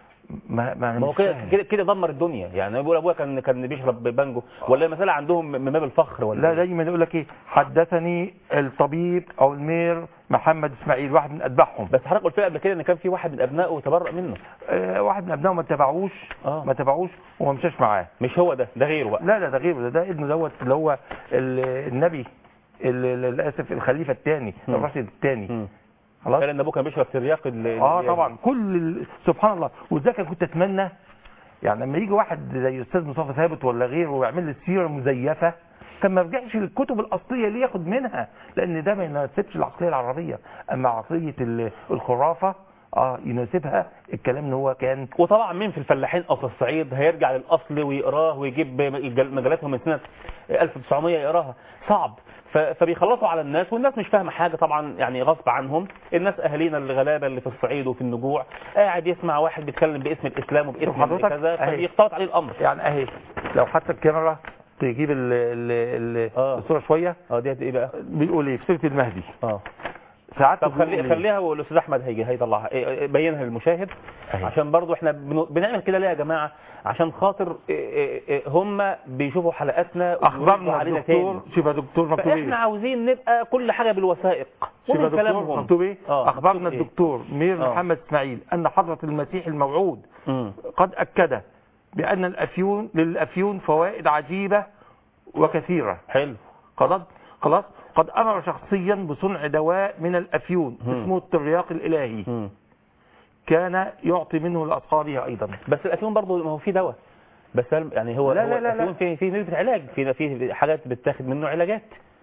ما هو كده دمر الدنيا يعني. بيقول ابويا كان بيشرب بانجو ولا مثلا عندهم من باب الفخر ولا لا دايما يقول لك ايه حدثني الطبيب او المير محمد اسماعيل واحد من اتباعهم. بس حضرتك قلت لي قبل كده ان كان في واحد من ابنائه تبرأ منه. واحد من ابنائه ما تبعوش وما مشاش معاه. مش هو ده غيره بقى. لا ده غيره. ده ابنه دوت اللي هو النبي للاسف الخليفه الثاني الراشد الثاني. خلاص قال ان ابوه كان بيشرب ترياق طبعا سبحان الله. وده كنت اتمنى يعني لما يجي واحد زي استاذ مصطفى ثابت ولا غيره ويعمل لي سيره مزيفه كان ما يرجعش للكتب الاصليه اللي ياخد منها لان ده ما يناسبش العقليه العربيه. اما عقليه الخرافه يناسبها الكلام ان هو كان. وطبعا مين في الفلاحين او في الصعيد هيرجع للاصل ويقراه ويجيب مجلاتهم من سنه 1900 يقراها؟ صعب. فبيخلصوا على الناس والناس مش فاهمه حاجه طبعا يعني غصب عنهم. الناس اهالينا الغلابه اللي في الصعيد وفي النجوع قاعد يسمع واحد بيتكلم باسم الاسلام وباسم كذا فبيختلط عليه الامر. يعني اهي لو حتى الكاميرا تجيب الصوره شويه. ديت ايه بقى؟ بيقول ايه في سيره المهدي. ساعات. طب خليها والاستاذ احمد هيطلعها بينها للمشاهد عشان برضو احنا بنعمل كده ليه يا جماعه؟ عشان خاطر هم بيشوفوا حلقاتنا اخبارنا علينا تاني. شوف يا دكتور مكتوب ايه؟ احنا عاوزين نبقى كل حاجه بالوثائق. شوف يا دكتور مكتوب ايه؟ اخبارنا الدكتور مير محمد اسماعيل ان حضره المسيح الموعود قد اكد بان للافيون فوائد عجيبه وكثيره. حلو. خلاص قد امر شخصيا بصنع دواء من الافيون اسمه الترياق الالهي. كان يعطي منه لاصحابه ايضا. بس الافيون برضه ما هو في دواء بس يعني هو لا الافيون في نسبه علاج في حاجات بتاخد منه علاجات.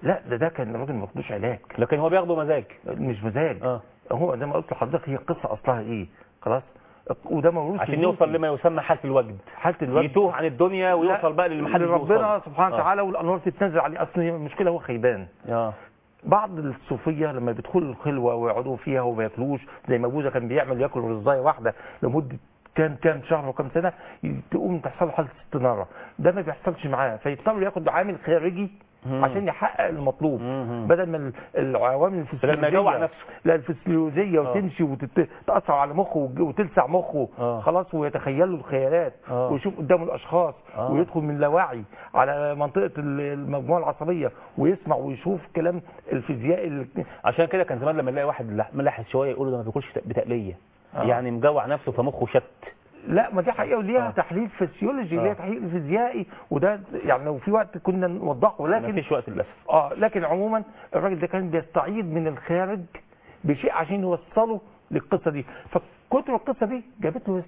لا ده كان الراجل ما بياخدوش علاج، لكن هو بياخده مزاج مش مزاج. هو زي ما قلت لحضرتك هي القصه اصلها ايه خلاص، وده موروث عشان يوصل لما يسمى حالة الوجد، يتوه عن الدنيا ويوصل بقى للمحل اللي ربنا سبحانه وتعالى والانوار تتنزل عليه. اصل المشكله هو خيبان. بعض الصوفيه لما بيدخلوا الخلوه ويقعدوا فيها وما ياكلوش، زي ما ابوذا كان بيعمل ياكل رزايه واحده لمده كام شهر وكام سنه، تقوم تحصل له حاله استناره. ده ما بيحصلش معاه، فيضطر ياخد عامل خارجي عشان يحقق المطلوب، بدل ما العوامل الفسيولوجيه وتمشي وتأثر على مخه وتلسع مخه خلاص، ويتخيل له الخيالات ويشوف قدامه الاشخاص ويدخل من لاوعي على منطقه المجموعه العصبيه ويسمع ويشوف كلام الفيزيائي. عشان كده كان زمان لما نلاقي واحد ملاحظ شويه يقولوا ده ما بياكلش بتقليه، يعني مجوع نفسه فمخه شت. لا ما دي حقيقه وليها تحليل فسيولوجي، ليها تحليل فيزيائي، وده يعني لو في وقت كنا نوضحه، لكن مفيش وقت للاسف. لكن عموما الراجل ده كان بيستعيد من الخارج بشيء عشان يوصله للقصه دي، فكتر القصه دي جابت له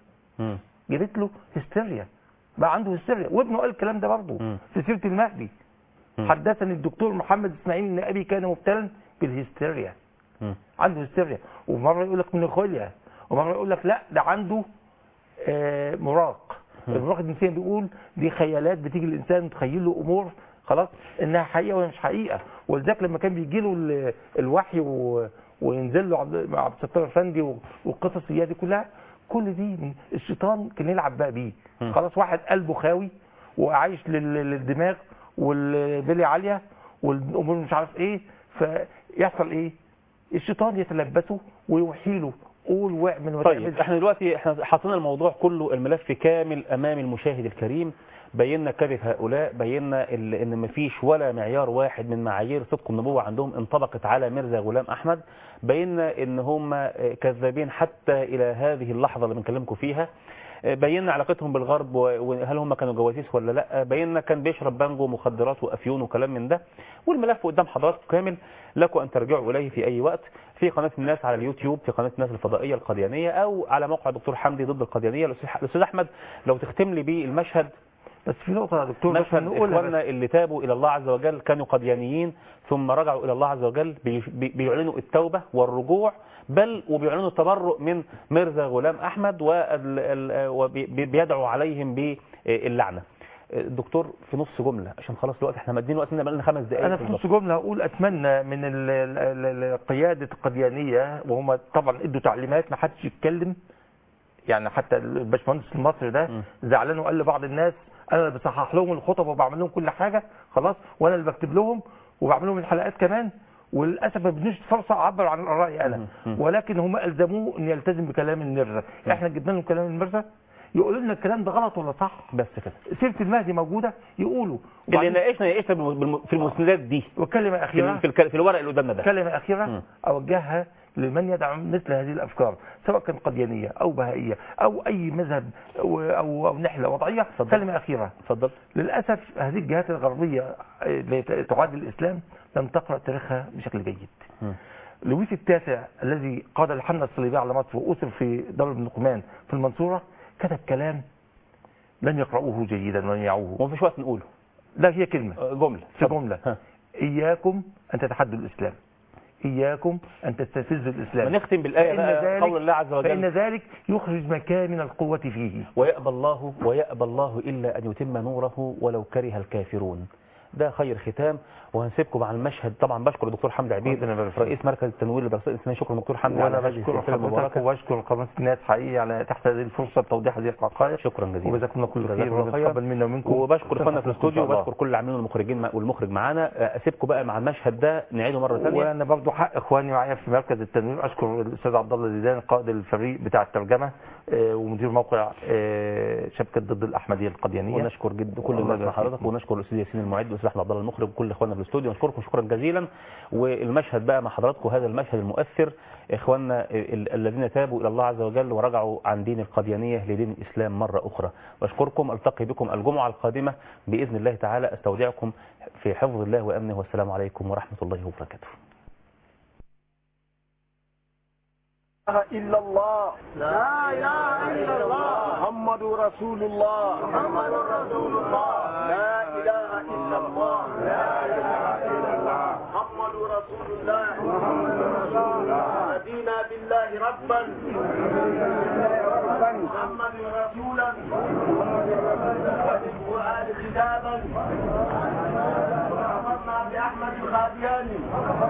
هستيريا، بقى عنده هستيريا. وابنه قال الكلام ده برضه في سيره المهدي. حدثني الدكتور محمد اسماعيل ان ابي كان مبتلا بالهستيريا، عنده هستيريا، ومره يقول لك مناخوليا، ومره يقول لك لا ده عنده مراق. المراق الجنسي بيقول دي خيالات بتيجي للانسان، متخيل له امور خلاص انها حقيقه وهي مش حقيقه. ولذلك لما كان بيجي له الوحي وينزل له عبد الستار الفندي والقصص دي كلها، كل دي الشيطان كان يلعب بقى بيه. خلاص واحد قلبه خاوي وعايش للدماغ والبلي عاليه والامور مش عارف ايه، فيحصل ايه؟ الشيطان يتلبسه ويوحي له قول واعمل وتعمل. طيب احنا دلوقتي حاطين الموضوع كله الملف كامل امام المشاهد الكريم، بينا كذب هؤلاء، بينا ان مفيش ولا معيار واحد من معايير صدق النبوة عندهم انطبقت على ميرزا غلام احمد، بينا ان هم كذابين حتى الى هذه اللحظة اللي بنكلمكم فيها، بينا علاقتهم بالغرب وهل هم كانوا جواسيس ولا لا، بينا كان بيشرب بانجو مخدرات وافيون وكلام من ده، والملف قدام حضراتكم كامل، لكم ان ترجعوا اليه في اي وقت في قناه الناس على اليوتيوب، في قناه الناس الفضائيه القديانيه، او على موقع دكتور حمدي ضد القديانيه. الاستاذ احمد لو تختم لي بيه المشهد. بس في نقطه يا دكتور، مشهد اخواننا اللي تابوا الى الله عز وجل كانوا قديانيين ثم رجعوا الى الله عز وجل، بيعلنوا التوبه والرجوع، بل وبيعلنوا التبرؤ من ميرزا غلام احمد وبيدعوا عليهم باللعنه. دكتور في نص جمله عشان خلاص الوقت احنا مدين وقتنا بقى لنا 5 دقائق. انا في نص جمله اقول اتمنى من قياده القديانيه، وهم طبعا ادوا تعليمات ما حدش يتكلم، يعني حتى الباشمهندس المصري ده زعلان وقال لبعض الناس انا اللي بصحح لهم الخطب وبعمل لهم كل حاجه خلاص، وانا اللي بكتب لهم وبعمل لهم الحلقات كمان، وللاسف ما بدنيش فرصه اعبر عن ارائي انا، ولكن هم الزموه ان يلتزم بكلام الميرزا. احنا جبنا لهم كلام الميرزا يقولوا لنا الكلام ده غلط ولا صح، بس كده. سيره المهدي موجوده يقولوا، اللي ناقشنا في المسندات دي. وكلمه اخيره في الورق اللي قدامنا ده، كلمه اخيره اوجهها لمن يدعم مثل هذه الافكار، سواء كان قديانيه او بهائيه او اي مذهب او نحله وضعيه. كلمه اخيره. اتفضل. للاسف هذه الجهات الغربيه اللي تعادل الاسلام لم تقرا تاريخها بشكل جيد. لويس التاسع الذي قاد الحمله الصليبيه على مصر واسر في دار ابن قمان في المنصوره كتب كلام لم يقرأوه جيدا ولم يعوه. ومفيش وقت نقوله. لا هي كلمة جملة في جملة. إياكم أن تتحدوا الإسلام، إياكم أن تستفزوا الإسلام. ونختم بالآية بقى قول الله عز وجل: فإن ذلك يخرج مكان من القوة فيه ويأبى الله إلا أن يتم نوره ولو كره الكافرون. ده خير ختام، وهنسيبكم مع المشهد. طبعا بشكر الدكتور حمدي عبيد رئيس مركز التنوير للدراسات الإسلامية. شكرا دكتور حمدي. وانا بشكر حضرتك واشكر قناه الناس حقيقي على تحت هذه الفرصه بتوضيح هذه الحقائق. شكرا جزيلا وجزاكم الله كل خير ونتقبل منا ومنكم. وبشكر اخواننا في الاستوديو وبشكر كل العاملين والمخرجين والمخرج معانا. اسيبكم بقى مع المشهد ده نعيده مره ثانيه. وانا برضه حق اخواني معايا في مركز التنوير، اشكر الاستاذ عبد الله زيدان قائد الفريق بتاع الترجمه ومدير موقع شبكه ضد الاحمديه القديانيه. ونشكر جدا كل الناس مع حضرتك، ونشكر الاستاذ ياسين المعد والاستاذ احمد عبد الله المخرج وكل اخواننا في الاستوديو. نشكركم شكرا جزيلا. والمشهد بقى مع حضراتكم هذا المشهد المؤثر، اخواننا الذين تابوا الى الله عز وجل ورجعوا عن دين القديانيه لدين الاسلام مره اخرى. بشكركم، التقي بكم الجمعه القادمه باذن الله تعالى. استودعكم في حفظ الله وامنه، والسلام عليكم ورحمه الله وبركاته. إلا الله لا إله إلا الله محمد محمد رسول الله محمد رسول الله لا إله إلا الله لا إله إلا الله محمد رسول الله محمد رسول الله رضينا بالله ربا محمد رسولا وآل كتابا وأمرنا بأحمد الخادياني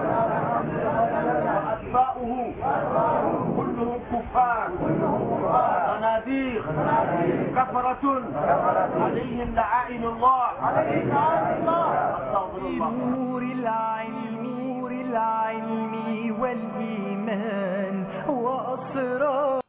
وأتباعه كلهم كفار صناديق كفرة عليهم لعائن الله استغفر الله